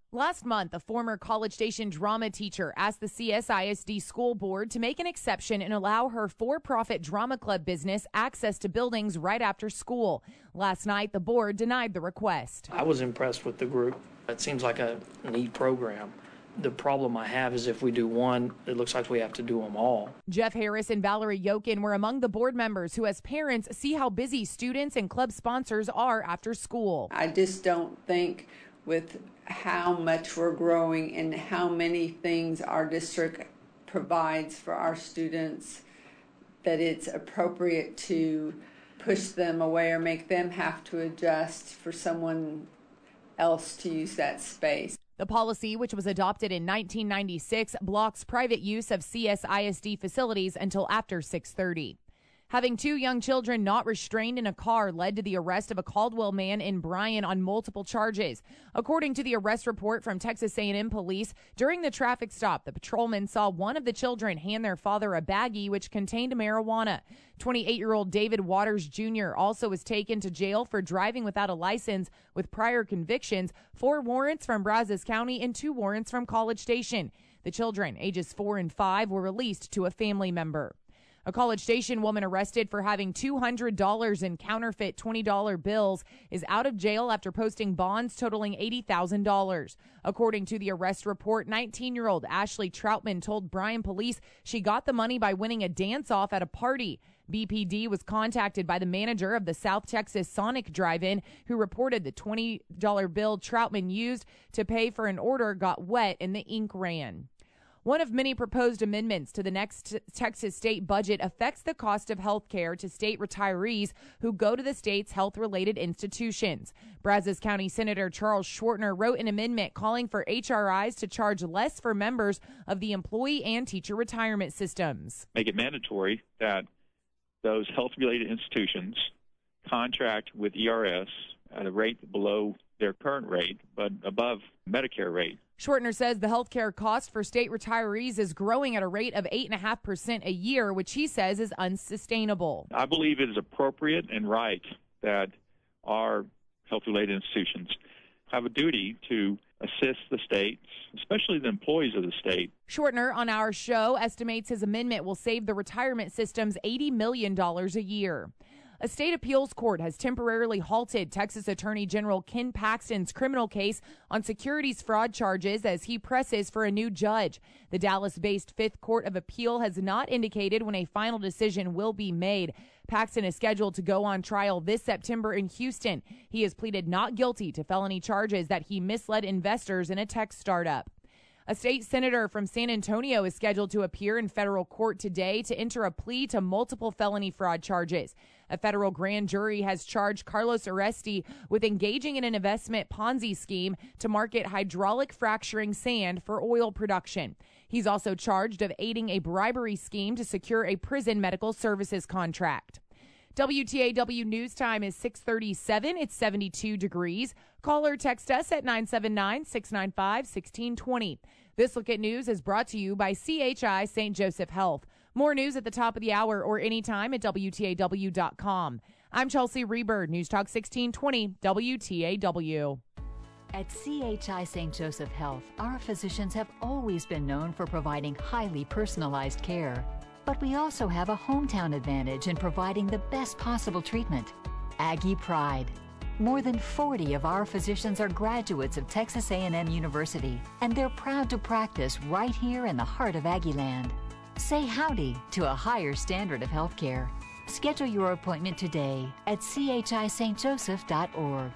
A: Last month, a former College Station drama teacher asked the C S I S D school board to make an exception and allow her for-profit drama club business access to buildings right after school. Last night, the board denied the request.
G: I was impressed with the group. It seems like a neat program. The problem I have is if we do one, it looks like we have to do them all.
A: Jeff Harris and Valerie Yokin were among the board members who, as parents, see how busy students and club sponsors are after school.
J: I just don't think with how much we're growing and how many things our district provides for our students that it's appropriate to push them away or make them have to adjust for someone else to use that space.
A: The policy, which was adopted in nineteen ninety-six, blocks private use of C S I S D facilities until after six thirty. Having two young children not restrained in a car led to the arrest of a Caldwell man in Bryan on multiple charges. According to the arrest report from Texas A and M police, during the traffic stop, the patrolman saw one of the children hand their father a baggie which contained marijuana. twenty-eight-year-old David Waters Junior also was taken to jail for driving without a license with prior convictions, four warrants from Brazos County and two warrants from College Station. The children, ages four and five, were released to a family member. A College Station woman arrested for having two hundred dollars in counterfeit twenty dollar bills is out of jail after posting bonds totaling eighty thousand dollars. According to the arrest report, nineteen-year-old Ashley Troutman told Bryan police she got the money by winning a dance-off at a party. B P D was contacted by the manager of the South Texas Sonic Drive-In, who reported the twenty dollar bill Troutman used to pay for an order got wet and the ink ran. One of many proposed amendments to the next Texas state budget affects the cost of health care to state retirees who go to the state's health-related institutions. Brazos County Senator Charles Schwartner wrote an amendment calling for H R Is to charge less for members of the employee and teacher retirement systems.
L: Make it mandatory that those health-related institutions contract with E R S at a rate below their current rate, but above Medicare rate.
A: Schwartner says the health care cost for state retirees is growing at a rate of eight point five percent a year, which he says is unsustainable.
L: I believe it is appropriate and right that our health-related institutions have a duty to assist the states, especially the employees of the state.
A: Schwartner on our show estimates his amendment will save the retirement systems eighty million dollars a year. A state appeals court has temporarily halted Texas Attorney General Ken Paxton's criminal case on securities fraud charges as he presses for a new judge. The Dallas-based Fifth Court of Appeal has not indicated when a final decision will be made. Paxton is scheduled to go on trial this September in Houston. He has pleaded not guilty to felony charges that he misled investors in a tech startup. A state senator from San Antonio is scheduled to appear in federal court today to enter a plea to multiple felony fraud charges. A federal grand jury has charged Carlos Oresti with engaging in an investment Ponzi scheme to market hydraulic fracturing sand for oil production. He's also charged of aiding a bribery scheme to secure a prison medical services contract. W T A W News Time is six thirty-seven. It's seventy-two degrees. Call or text us at nine seven nine, six nine five, one six two zero. This Look at News is brought to you by C H I Saint Joseph Health. More news at the top of the hour or anytime at W T A W dot com. I'm Chelsea Reber, News Talk sixteen twenty W T A W.
N: At C H I Saint Joseph Health, our physicians have always been known for providing highly personalized care. But we also have a hometown advantage in providing the best possible treatment. Aggie Pride. More than forty of our physicians are graduates of Texas A and M University, and they're proud to practice right here in the heart of Aggieland. Say howdy to a higher standard of healthcare. Schedule your appointment today at C H I Saint Joseph dot org.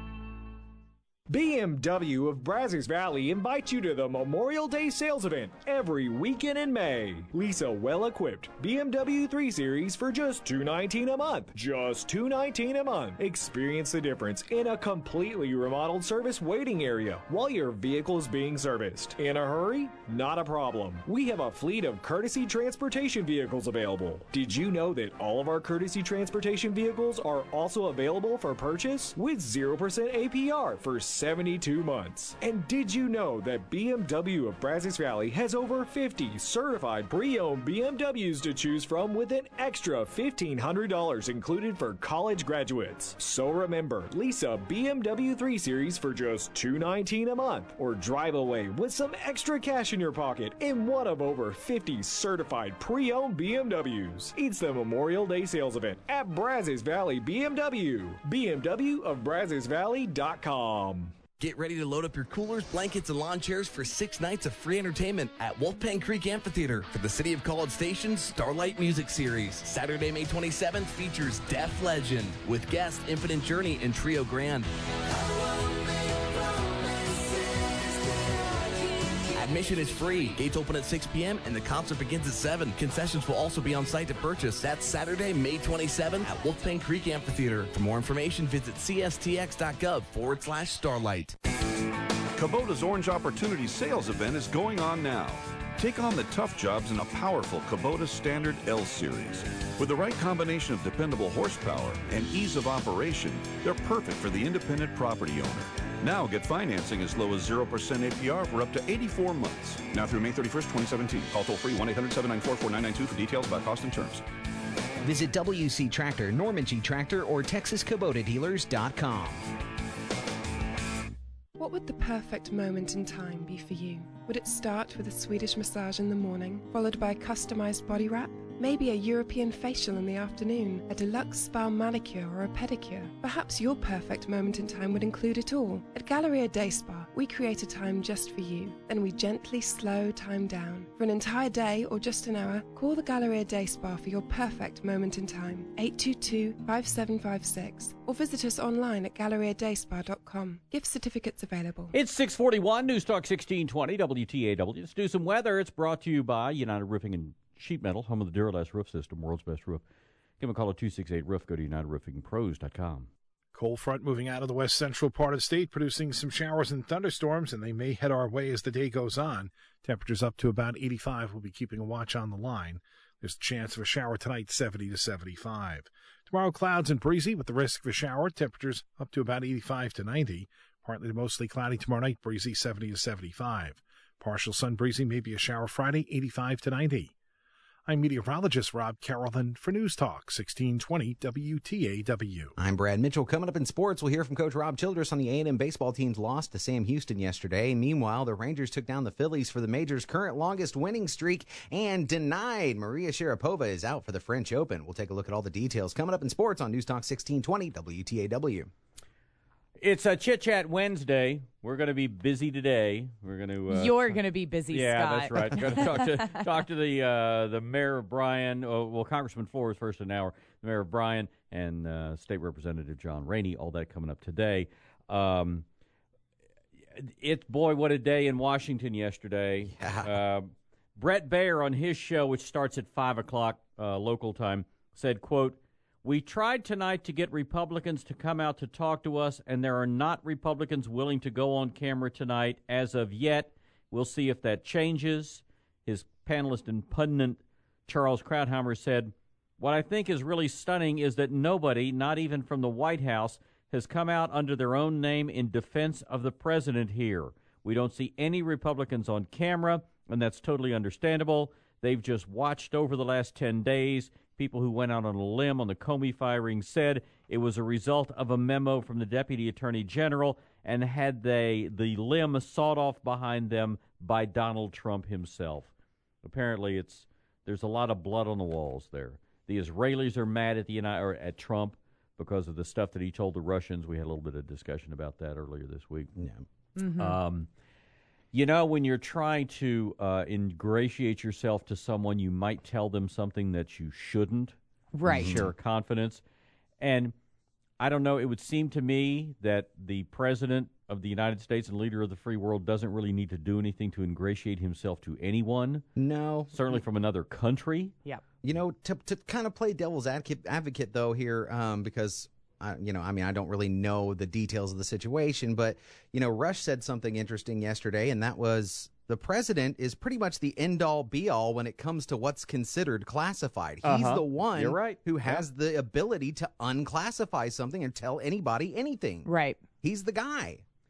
O: B M W of Brazos Valley invites you to the Memorial Day sales event every weekend in May. Lease a well-equipped B M W three series for just two hundred nineteen dollars a month. Just two hundred nineteen dollars a month. Experience the difference in a completely remodeled service waiting area while your vehicle is being serviced. In a hurry? Not a problem. We have a fleet of courtesy transportation vehicles available. Did you know that all of our courtesy transportation vehicles are also available for purchase with zero percent A P R for seventy-two months. And did you know that B M W of Brazos Valley has over fifty certified pre-owned B M Ws to choose from with an extra fifteen hundred dollars included for college graduates? So remember, lease a B M W three series for just two hundred nineteen dollars a month, or drive away with some extra cash in your pocket in one of over fifty certified pre-owned B M Ws. It's the Memorial Day sales event at Brazos Valley B M W. B M W of Brazos Valley dot com.
H: Get ready to load up your coolers, blankets, and lawn chairs for six nights of free entertainment at Wolfgang Creek Amphitheater for the City of College Station's Starlight Music Series. Saturday, May twenty-seventh features Def Legend with guest Infinite Journey and Trio Grand. Admission is free. Gates open at six p.m. and the concert begins at seven. Concessions will also be on site to purchase. That's Saturday, May twenty-seventh at Wolfgang Creek Amphitheater. For more information, visit cstx.gov forward slash starlight.
X: Kubota's Orange Opportunity sales event is going on now. Take on the tough jobs in a powerful Kubota Standard L Series. With the right combination of dependable horsepower and ease of operation, they're perfect for the independent property owner. Now get financing as low as zero percent A P R for up to eighty-four months. Now through May thirty-first, twenty seventeen. Call toll free one eight hundred seven nine four four nine nine two for details about cost and terms.
M: Visit W C Tractor, Norman G Tractor, or Texas Kubota Dealers dot com.
P: What would the perfect moment in time be for you? Would it start with a Swedish massage in the morning, followed by a customized body wrap? Maybe a European facial in the afternoon, a deluxe spa manicure or a pedicure. Perhaps your perfect moment in time would include it all. At Galleria Day Spa, we create a time just for you. Then we gently slow time down. For an entire day or just an hour, call the Galleria Day Spa for your perfect moment in time. eight two two, five seven five six. Or visit us online at galleria day spa dot com. Gift certificates available.
I: It's six forty-one, News Talk sixteen twenty, W T A W. Let's do some weather. It's brought to you by United Roofing and Sheet Metal, home of the Duralast Roof System, world's best roof. Give them a call at two six eight roof. Go to united roofing pros dot com.
Q: Cold front moving out of the west central part of the state, producing some showers and thunderstorms, and they may head our way as the day goes on. Temperatures up to about eighty-five. We'll be keeping a watch on the line. There's a chance of a shower tonight, seventy to seventy-five. Tomorrow, clouds and breezy with the risk of a shower. Temperatures up to about eighty-five to ninety. Partly to mostly cloudy tomorrow night, breezy seventy to seventy-five. Partial sun breezy, maybe a shower Friday, eighty-five to ninety. I'm meteorologist Rob Carrollton for News Talk sixteen twenty W T A W.
K: I'm Brad Mitchell. Coming up in sports, we'll hear from Coach Rob Childress on the A and M baseball team's loss to Sam Houston yesterday. Meanwhile, the Rangers took down the Phillies for the Majors' current longest winning streak and denied Maria Sharapova is out for the French Open. We'll take a look at all the details coming up in sports on News Talk sixteen twenty W T A W.
I: It's a Chit Chat Wednesday. We're going to be busy today. We're going to. Uh,
A: You're going to be busy,
I: yeah,
A: Scott.
I: that's right. Going to talk to talk to the uh, the mayor of Bryan. Oh, well, Congressman Flores first an hour. The mayor of Bryan and uh, State Representative John Rainey. All that coming up today. Um, it's boy, what a day in Washington yesterday.
K: Yeah.
I: Uh, Brett Baer on his show, which starts at five o'clock uh, local time, said, "Quote." We tried tonight to get Republicans to come out to talk to us, and there are not Republicans willing to go on camera tonight as of yet. We'll see if that changes. His panelist and pundit, Charles Krauthammer, said, what I think is really stunning is that nobody, not even from the White House, has come out under their own name in defense of the president here. We don't see any Republicans on camera, and that's totally understandable. They've just watched over the last ten days. People who went out on a limb on the Comey firing said it was a result of a memo from the Deputy Attorney General, and had they the limb sawed off behind them by Donald Trump himself. Apparently, it's there's a lot of blood on the walls there. The Israelis are mad at the United, or at Trump because of the stuff that he told the Russians. We had a little bit of discussion about that earlier this week.
K: Yeah.
A: Mm-hmm.
I: Um, You know, when you're trying to uh, ingratiate yourself to someone, you might tell them something that you shouldn't.
A: Right.
I: Share confidence. And I don't know, it would seem to me that the president of the United States and leader of the free world doesn't really need to do anything to ingratiate himself to anyone.
K: No.
I: Certainly from another country.
A: Yeah.
K: You know, to to kind of play devil's advocate, advocate though here, um, because I, you know, I mean, I don't really know the details of the situation, but, you know, Rush said something interesting yesterday, and that was the president is pretty much the end-all, be-all when it comes to what's considered classified. He's
I: Uh-huh.
K: the one
I: You're right.
K: who has
I: Yeah.
K: the ability to unclassify something and tell anybody anything.
A: Right.
K: He's the guy.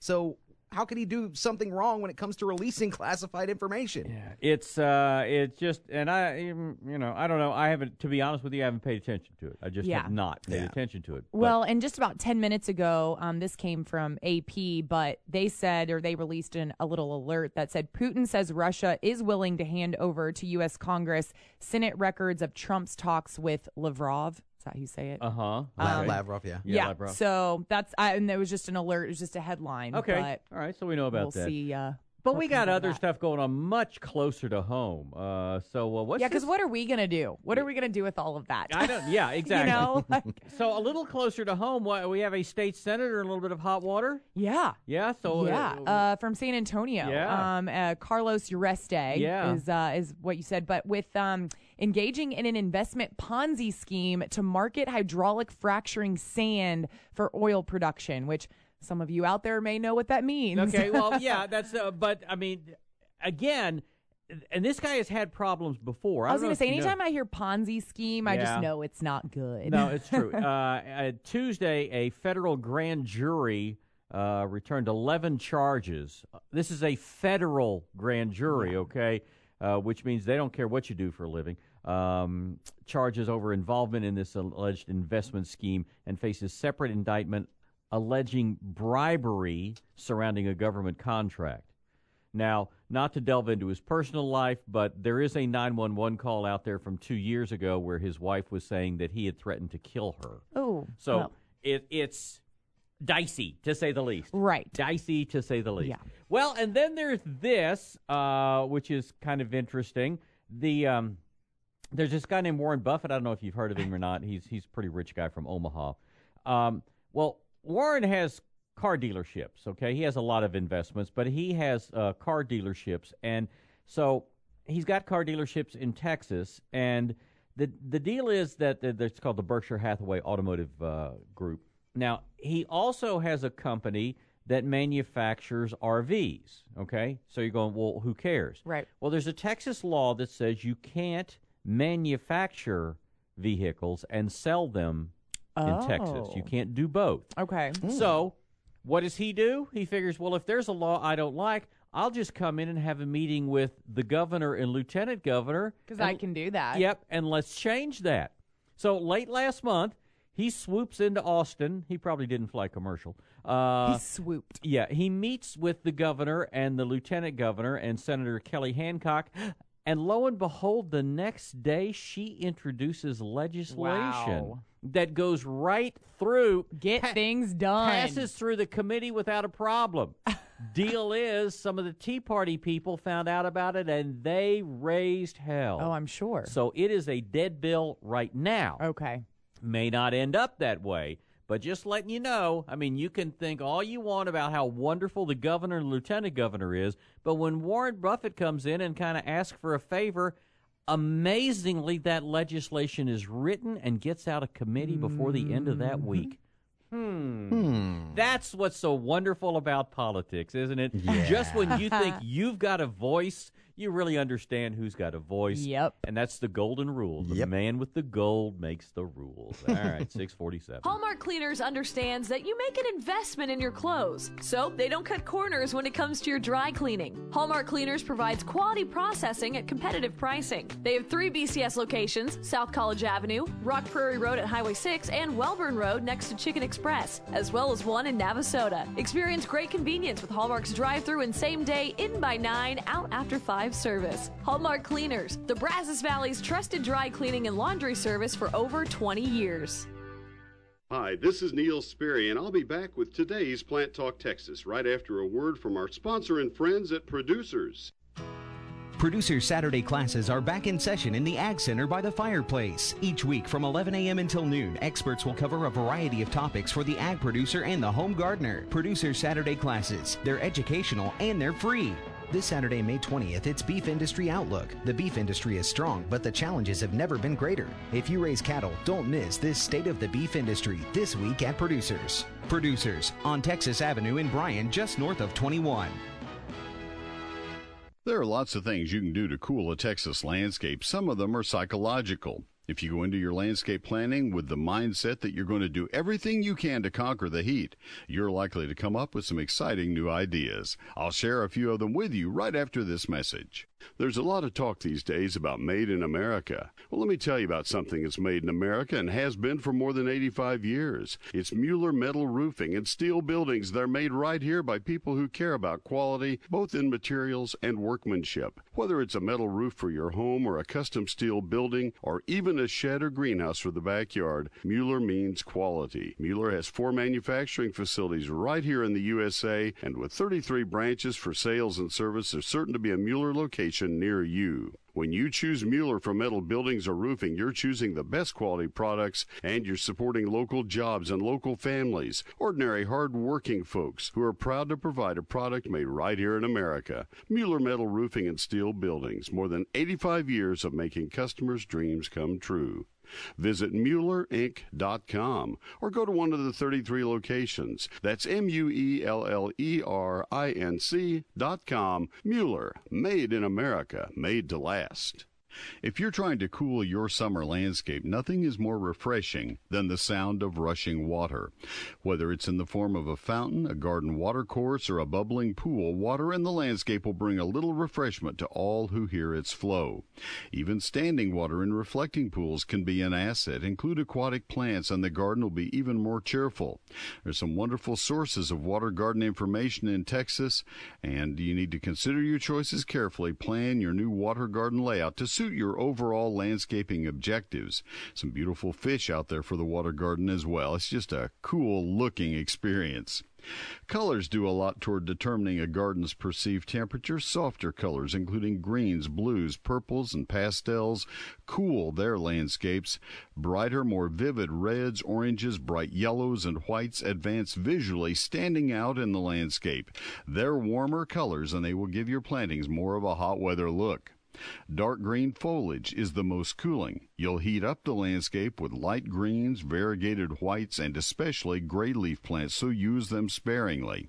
K: So how could he do something wrong when it comes to releasing classified information?
I: Yeah, it's uh, it's just, and I, you know, I don't know. I haven't, to be honest with you, I haven't paid attention to it. I just
A: Yeah.
I: have not paid
K: Yeah.
I: attention to it. But-
A: Well, and just about ten minutes ago, um, this came from A P, but they said, or they released an, a little alert that said Putin says Russia is willing to hand over to U S Congress Senate records of Trump's talks with Lavrov. Is that how you say it?
I: Uh huh.
K: La- Lavrov, yeah.
A: Yeah.
I: Lavrov.
A: So that's, I, and there was just an alert. It was just a headline.
I: Okay.
A: But
I: All right. So we know about
A: we'll
I: that.
A: see. Uh,
I: But
A: what
I: we
A: comes
I: got
A: out of
I: other
A: that.
I: stuff going on much closer to home. Uh, so uh, what's
A: Yeah, because
I: this?
A: what are we going to do? What are we going to do with all of that?
I: I don't. Yeah, exactly.
A: You know? Like,
I: So a little closer to home, what, we have a state senator in a little bit of hot water.
A: yeah.
I: Yeah. So
A: yeah,
I: uh,
A: uh, from San Antonio.
I: Yeah.
A: Um, uh, Carlos Ureste
I: Yeah.
A: is uh, is what you said, but with um, engaging in an investment Ponzi scheme to market hydraulic fracturing sand for oil production, which some of you out there may know what that means.
I: Okay. Well, yeah. That's. Uh, but I mean, again, and this guy has had problems before.
A: I was
I: don't
A: going
I: know
A: to say,
I: if you know-
A: anytime I hear Ponzi scheme, I
I: Yeah.
A: just know it's not good.
I: No, it's true. uh, uh, Tuesday, a federal grand jury uh, returned eleven charges. This is a federal grand jury, okay, uh, which means they don't care what you do for a living. Um, charges over involvement in this alleged investment scheme and faces separate indictment alleging bribery surrounding a government contract. Now, not to delve into his personal life, but there is a nine one one call out there from two years ago where his wife was saying that he had threatened to kill her.
A: Oh,
I: So
A: well.
I: it, it's dicey, to say the least.
A: Right.
I: Dicey, to say the least.
A: Yeah.
I: Well, and then there's this, uh, which is kind of interesting. The um, There's this guy named Warren Buffett. I don't know if you've heard of him or not. He's, he's a pretty rich guy from Omaha. Um, well, Warren has car dealerships, okay? He has a lot of investments, but he has uh, car dealerships. And so he's got car dealerships in Texas. And the the deal is that the, it's called the Berkshire Hathaway Automotive uh, Group. Now, he also has a company that manufactures R Vs, okay? So you're going, well, who cares?
A: Right.
I: Well, there's a Texas law that says you can't manufacture vehicles and sell them in Texas. You
A: Oh.
I: can't do both.
A: Okay.
I: So what does he do? He figures, well, if there's a law I don't like, I'll just come in and have a meeting with the governor and lieutenant governor.
A: Because I can do that.
I: Yep, and let's change that. So late last month, he swoops into Austin. He probably didn't fly commercial. Uh,
A: He swooped.
I: Yeah, he meets with the governor and the lieutenant governor and Senator Kelly Hancock. And lo and behold, the next day she introduces legislation
A: Wow.
I: that goes right through.
A: Get
I: pa-
A: things done.
I: Passes through the committee without a problem. Deal is, some of the Tea Party people found out about it and they raised hell.
A: Oh, I'm sure.
I: So it is a dead bill right now.
A: Okay.
I: May not end up that way, but just letting you know, I mean, you can think all you want about how wonderful the governor and lieutenant governor is, but when Warren Buffett comes in and kind of asks for a favor, amazingly, that legislation is written and gets out of committee before the end of that week. Hmm.
K: Hmm.
I: That's what's so wonderful about politics, isn't it?
K: Yeah.
I: Just when you think you've got a voice, you really understand who's got a voice.
A: Yep.
I: And that's the golden rule. The
K: Yep.
I: man with the gold makes the rules. All right, six forty-seven.
R: Hallmark Cleaners understands that you make an investment in your clothes, so they don't cut corners when it comes to your dry cleaning. Hallmark Cleaners provides quality processing at competitive pricing. They have three B C S locations: South College Avenue, Rock Prairie Road at Highway six, and Welborn Road next to Chicken Express, as well as one in Navasota. Experience great convenience with Hallmark's drive-through and same-day in by nine, out after five service. Hallmark Cleaners, the Brazos Valley's trusted dry cleaning and laundry service for over twenty years.
S: Hi, this is Neil Sperry, and I'll be back with today's Plant Talk Texas right after a word from our sponsor and friends at Producers.
M: Producers Saturday classes are back in session in the Ag Center by the fireplace. Each week from eleven a.m. until noon, experts will cover a variety of topics for the ag producer and the home gardener. Producers Saturday classes, they're educational and they're free. This Saturday, May twentieth, it's Beef Industry Outlook. The beef industry is strong, but the challenges have never been greater. If you raise cattle, don't miss this State of the Beef Industry this week at Producers. Producers on Texas Avenue in Bryan, just north of twenty-one.
S: There are lots of things you can do to cool a Texas landscape. Some of them are psychological. If you go into your landscape planning with the mindset that you're going to do everything you can to conquer the heat, you're likely to come up with some exciting new ideas. I'll share a few of them with you right after this message. There's a lot of talk these days about made in America. Well, let me tell you about something that's made in America and has been for more than eighty-five years. It's Mueller Metal Roofing and Steel Buildings. They're made right here by people who care about quality, both in materials and workmanship. Whether it's a metal roof for your home or a custom steel building or even a shed or greenhouse for the backyard, Mueller means quality. Mueller has four manufacturing facilities right here in the U S A, and with thirty-three branches for sales and service, there's certain to be a Mueller location near you. When you choose Mueller for metal buildings or roofing, you're choosing the best quality products, and you're supporting local jobs and local families, ordinary, hard-working folks who are proud to provide a product made right here in America. Mueller Metal Roofing and Steel Buildings, more than eighty-five years of making customers' dreams come true. Visit Mueller Inc dot com or go to one of the thirty-three locations. That's M U E L L E R I N C dot com. Mueller, made in America, made to last. If you're trying to cool your summer landscape, nothing is more refreshing than the sound of rushing water. Whether it's in the form of a fountain, a garden watercourse, or a bubbling pool, water in the landscape will bring a little refreshment to all who hear its flow. Even standing water in reflecting pools can be an asset. Include aquatic plants, and the garden will be even more cheerful. There's some wonderful sources of water garden information in Texas, and you need to consider your choices carefully. Plan your new water garden layout to suit your overall landscaping objectives. Some beautiful fish out there for the water garden as well. It's just a cool looking experience. Colors do a lot toward determining a garden's perceived temperature. Softer colors, including greens, blues, purples, and pastels, cool their landscapes. Brighter, more vivid reds, oranges, bright yellows, and whites advance visually, standing out in the landscape. They're warmer colors, and they will give your plantings more of a hot weather look. Dark green foliage is the most cooling. You'll heat up the landscape with light greens, variegated whites, and especially gray leaf plants, so use them sparingly.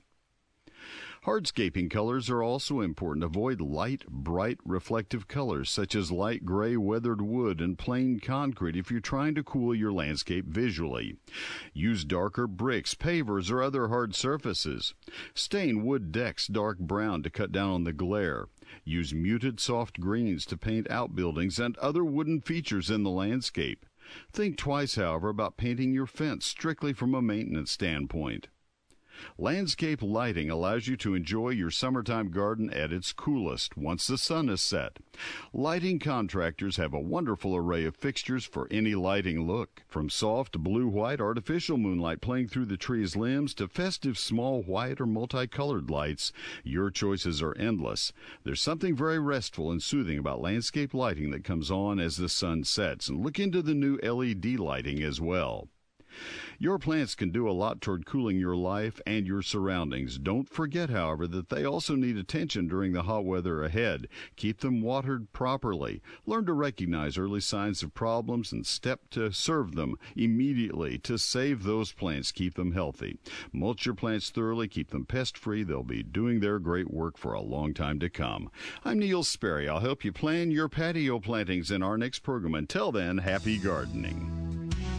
S: Hardscaping colors are also important. Avoid light, bright, reflective colors such as light gray weathered wood and plain concrete if you're trying to cool your landscape visually. Use darker bricks, pavers, or other hard surfaces. Stain wood decks dark brown to cut down on the glare. Use muted soft greens to paint outbuildings and other wooden features in the landscape. Think twice, however, about painting your fence strictly from a maintenance standpoint. Landscape lighting allows you to enjoy your summertime garden at its coolest once the sun is set. Lighting contractors have a wonderful array of fixtures for any lighting look. From soft blue-white artificial moonlight playing through the tree's limbs to festive small white or multicolored lights, your choices are endless. There's something very restful and soothing about landscape lighting that comes on as the sun sets. And look into the new L E D lighting as well. Your plants can do a lot toward cooling your life and your surroundings. Don't forget, however, that they also need attention during the hot weather ahead. Keep them watered properly. Learn to recognize early signs of problems and step to serve them immediately to save those plants. Keep them healthy. Mulch your plants thoroughly. Keep them pest-free. They'll be doing their great work for a long time to come. I'm Neil Sperry. I'll help you plan your patio plantings in our next program. Until then, happy gardening.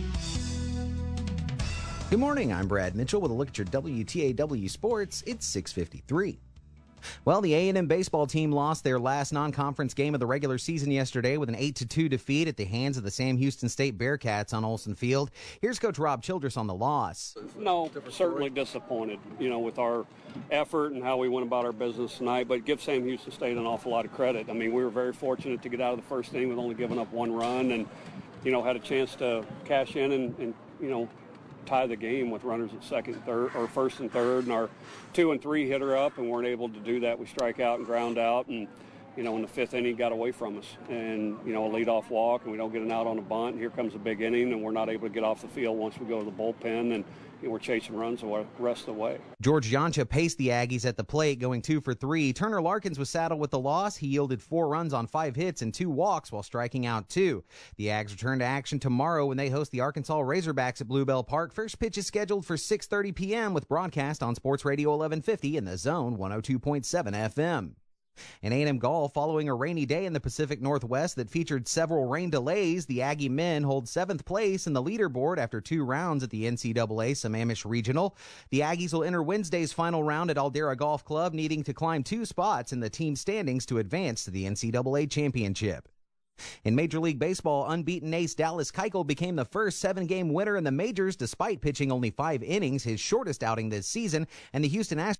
K: Good morning, I'm Brad Mitchell with a look at your W T A W Sports. It's six fifty-three. Well, the A and M baseball team lost their last non-conference game of the regular season yesterday with an eight to two defeat at the hands of the Sam Houston State Bearcats on Olson Field. Here's Coach Rob Childress on the loss.
B: No, certainly disappointed, you know, with our effort and how we went about our business tonight, but give Sam Houston State an awful lot of credit. I mean, we were very fortunate to get out of the first inning with only giving up one run and, you know, had a chance to cash in and, and you know, tie the game with runners at second, third, or first and third, and our two and three hitter up, and weren't able to do that. We strike out and ground out, and you know, in the fifth inning, got away from us, and you know, a leadoff walk, and we don't get an out on a bunt. And here comes a big inning, and we're not able to get off the field once we go to the bullpen, and you know, we're chasing runs the rest of the way.
K: George Jancha paced the Aggies at the plate, going two for three. Turner Larkins was saddled with the loss. He yielded four runs on five hits and two walks while striking out two. The Ags return to action tomorrow when they host the Arkansas Razorbacks at Bluebell Park. First pitch is scheduled for six thirty p.m. with broadcast on Sports Radio eleven fifty and The Zone one oh two point seven F M. In A and M golf, following a rainy day in the Pacific Northwest that featured several rain delays, the Aggie men hold seventh place in the leaderboard after two rounds at the N C double A Sammamish Regional. The Aggies will enter Wednesday's final round at Aldera Golf Club, needing to climb two spots in the team standings to advance to the N C double A championship. In Major League Baseball, unbeaten ace Dallas Keuchel became the first seven-game winner in the majors despite pitching only five innings, his shortest outing this season, and the Houston Astros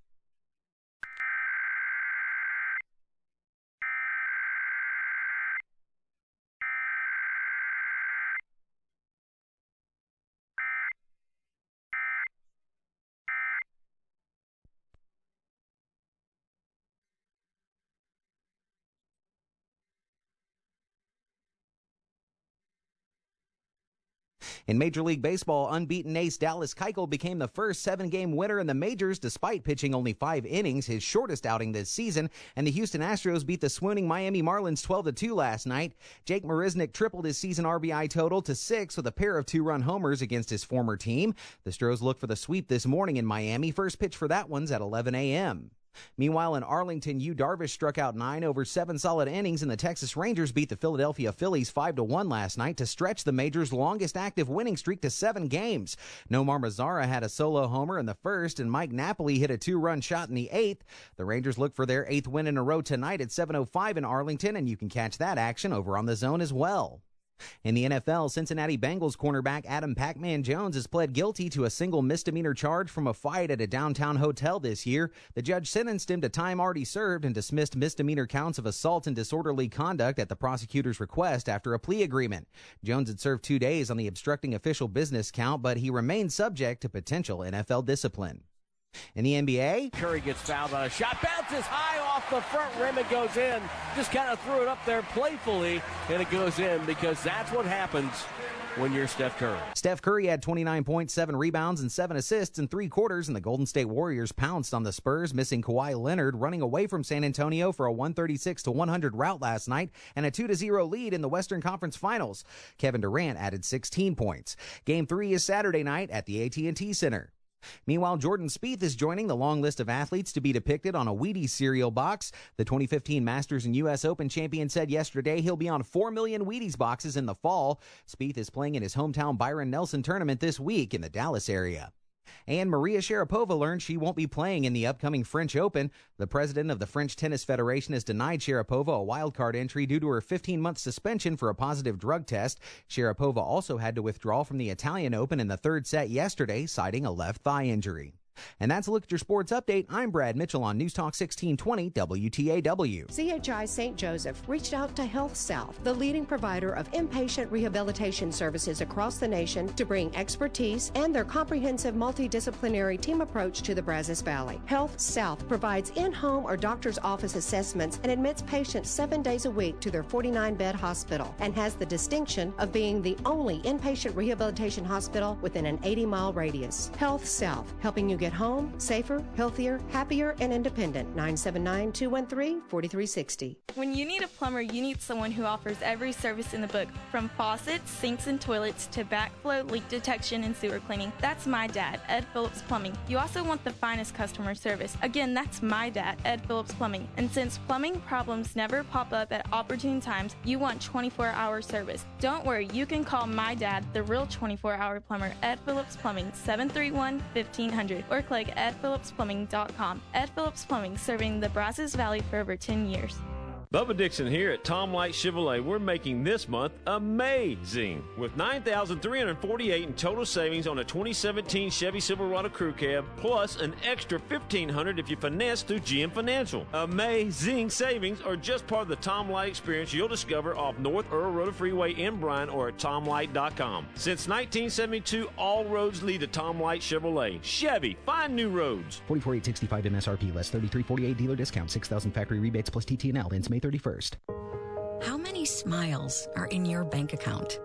K: In Major League Baseball, unbeaten ace Dallas Keuchel became the first seven-game winner in the majors despite pitching only five innings, his shortest outing this season, and the Houston Astros beat the swooning Miami Marlins twelve to two last night. Jake Marisnick tripled his season R B I total to six with a pair of two-run homers against his former team. The Stros look for the sweep this morning in Miami. First pitch for that one's at eleven a.m. Meanwhile, in Arlington, Yu Darvish struck out nine over seven solid innings, and the Texas Rangers beat the Philadelphia Phillies five to one last night to stretch the major's longest active winning streak to seven games. Nomar Mazara had a solo homer in the first, and Mike Napoli hit a two-run shot in the eighth. The Rangers look for their eighth win in a row tonight at seven oh five in Arlington, and you can catch that action over on the Zone as well. In the N F L, Cincinnati Bengals cornerback Adam Pac-Man Jones has pled guilty to a single misdemeanor charge from a fight at a downtown hotel this year. The judge sentenced him to time already served and dismissed misdemeanor counts of assault and disorderly conduct at the prosecutor's request after a plea agreement. Jones had served two days on the obstructing official business count, but he remains subject to potential N F L discipline. In the N B A,
C: Curry gets fouled on a shot, bounces high off the front rim, it goes in. Just kind of threw it up there playfully, and it goes in because that's what happens when you're Steph Curry.
K: Steph Curry had twenty-nine points, seven rebounds, and seven assists in three quarters, and the Golden State Warriors pounced on the Spurs, missing Kawhi Leonard, running away from San Antonio for a one thirty-six to one hundred rout last night and a two to zero lead in the Western Conference Finals. Kevin Durant added sixteen points. Game three is Saturday night at the A T and T Center. Meanwhile, Jordan Spieth is joining the long list of athletes to be depicted on a Wheaties cereal box. The twenty fifteen Masters and U S Open champion said yesterday he'll be on four million Wheaties boxes in the fall. Spieth is playing in his hometown Byron Nelson tournament this week in the Dallas area. And Maria Sharapova learned she won't be playing in the upcoming French Open. The president of the French Tennis Federation has denied Sharapova a wildcard entry due to her fifteen-month suspension for a positive drug test. Sharapova also had to withdraw from the Italian Open in the third set yesterday, citing a left thigh injury. And that's a look at your sports update. I'm Brad Mitchell on News Talk sixteen twenty W T A W.
T: C H I Saint Joseph reached out to Health South, the leading provider of inpatient rehabilitation services across the nation, to bring expertise and their comprehensive multidisciplinary team approach to the Brazos Valley. Health South provides in-home or doctor's office assessments and admits patients seven days a week to their forty-nine bed hospital and has the distinction of being the only inpatient rehabilitation hospital within an eighty mile radius. Health South, helping you get home safer, healthier, happier, and independent. nine seven nine, two one three, four three six zero.
U: When you need a plumber, you need someone who offers every service in the book, from faucets, sinks, and toilets to backflow, leak detection, and sewer cleaning. That's my dad, Ed Phillips Plumbing. You also want the finest customer service. Again, that's my dad, Ed Phillips Plumbing. And since plumbing problems never pop up at opportune times, you want twenty-four hour service. Don't worry, you can call my dad, the real twenty-four hour plumber, Ed Phillips Plumbing, seven three one, fifteen hundred, or click ed phillips plumbing dot com. Ed Phillips Plumbing, serving the Brazos Valley for over ten years.
C: Bubba Dixon here at Tom Light Chevrolet. We're making this month amazing with nine thousand three hundred forty-eight dollars in total savings on a twenty seventeen Chevy Silverado Crew Cab, plus an extra fifteen hundred dollars if you finance through G M Financial. Amazing savings are just part of the Tom Light experience you'll discover off North Earl Road Freeway in Bryan or at tom light dot com. Since nineteen seventy-two, all roads lead to Tom Light Chevrolet. Chevy, find new roads.
M: forty-four thousand eight hundred sixty-five M S R P less thirty-three forty-eight dealer discount, six thousand factory rebates plus T T and L ends May thirty-first.
V: How many smiles are in your bank account?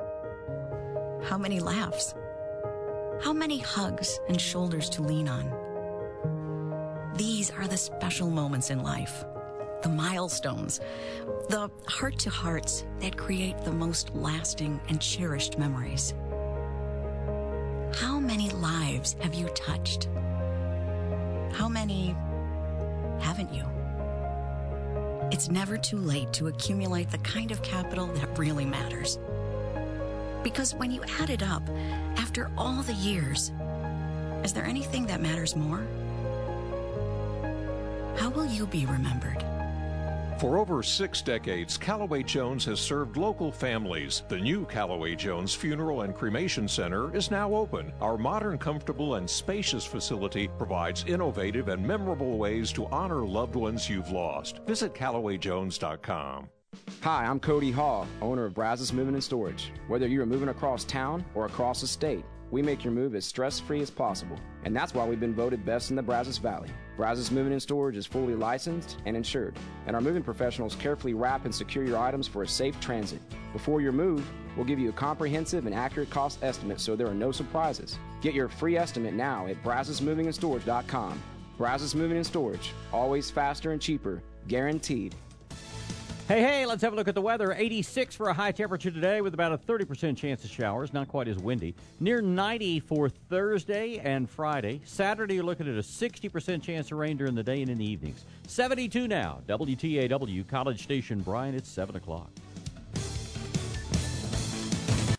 V: How many laughs? How many hugs and shoulders to lean on? These are the special moments in life, the milestones, the heart-to-hearts that create the most lasting and cherished memories. How many lives have you touched? How many haven't you? it's never too late to accumulate the kind of capital that really matters. Because when you add it up, after all the years, is there anything that matters more? How will you be remembered?
D: For over six decades, Callaway Jones has served local families. The new Callaway Jones Funeral and Cremation Center is now open. Our modern, comfortable, and spacious facility provides innovative and memorable ways to honor loved ones you've lost. Visit Callaway Jones dot com.
E: Hi, I'm Cody Hall, owner of Brazos Moving and Storage. Whether you're moving across town or across the state, we make your move as stress-free as possible. And that's why we've been voted best in the Brazos Valley. Brazos Moving and Storage is fully licensed and insured, and our moving professionals carefully wrap and secure your items for a safe transit. Before your move, we'll give you a comprehensive and accurate cost estimate so there are no surprises. Get your free estimate now at Brazos Moving and Storage dot com. Brazos Moving and Storage, always faster and cheaper, guaranteed.
I: Hey, hey, let's have a look at the weather. eighty-six for a high temperature today with about a thirty percent chance of showers. Not quite as windy. Near ninety for Thursday and Friday. Saturday, you're looking at a sixty percent chance of rain during the day and in the evenings. seventy-two now. W T A W, College Station, Bryan. It's seven o'clock.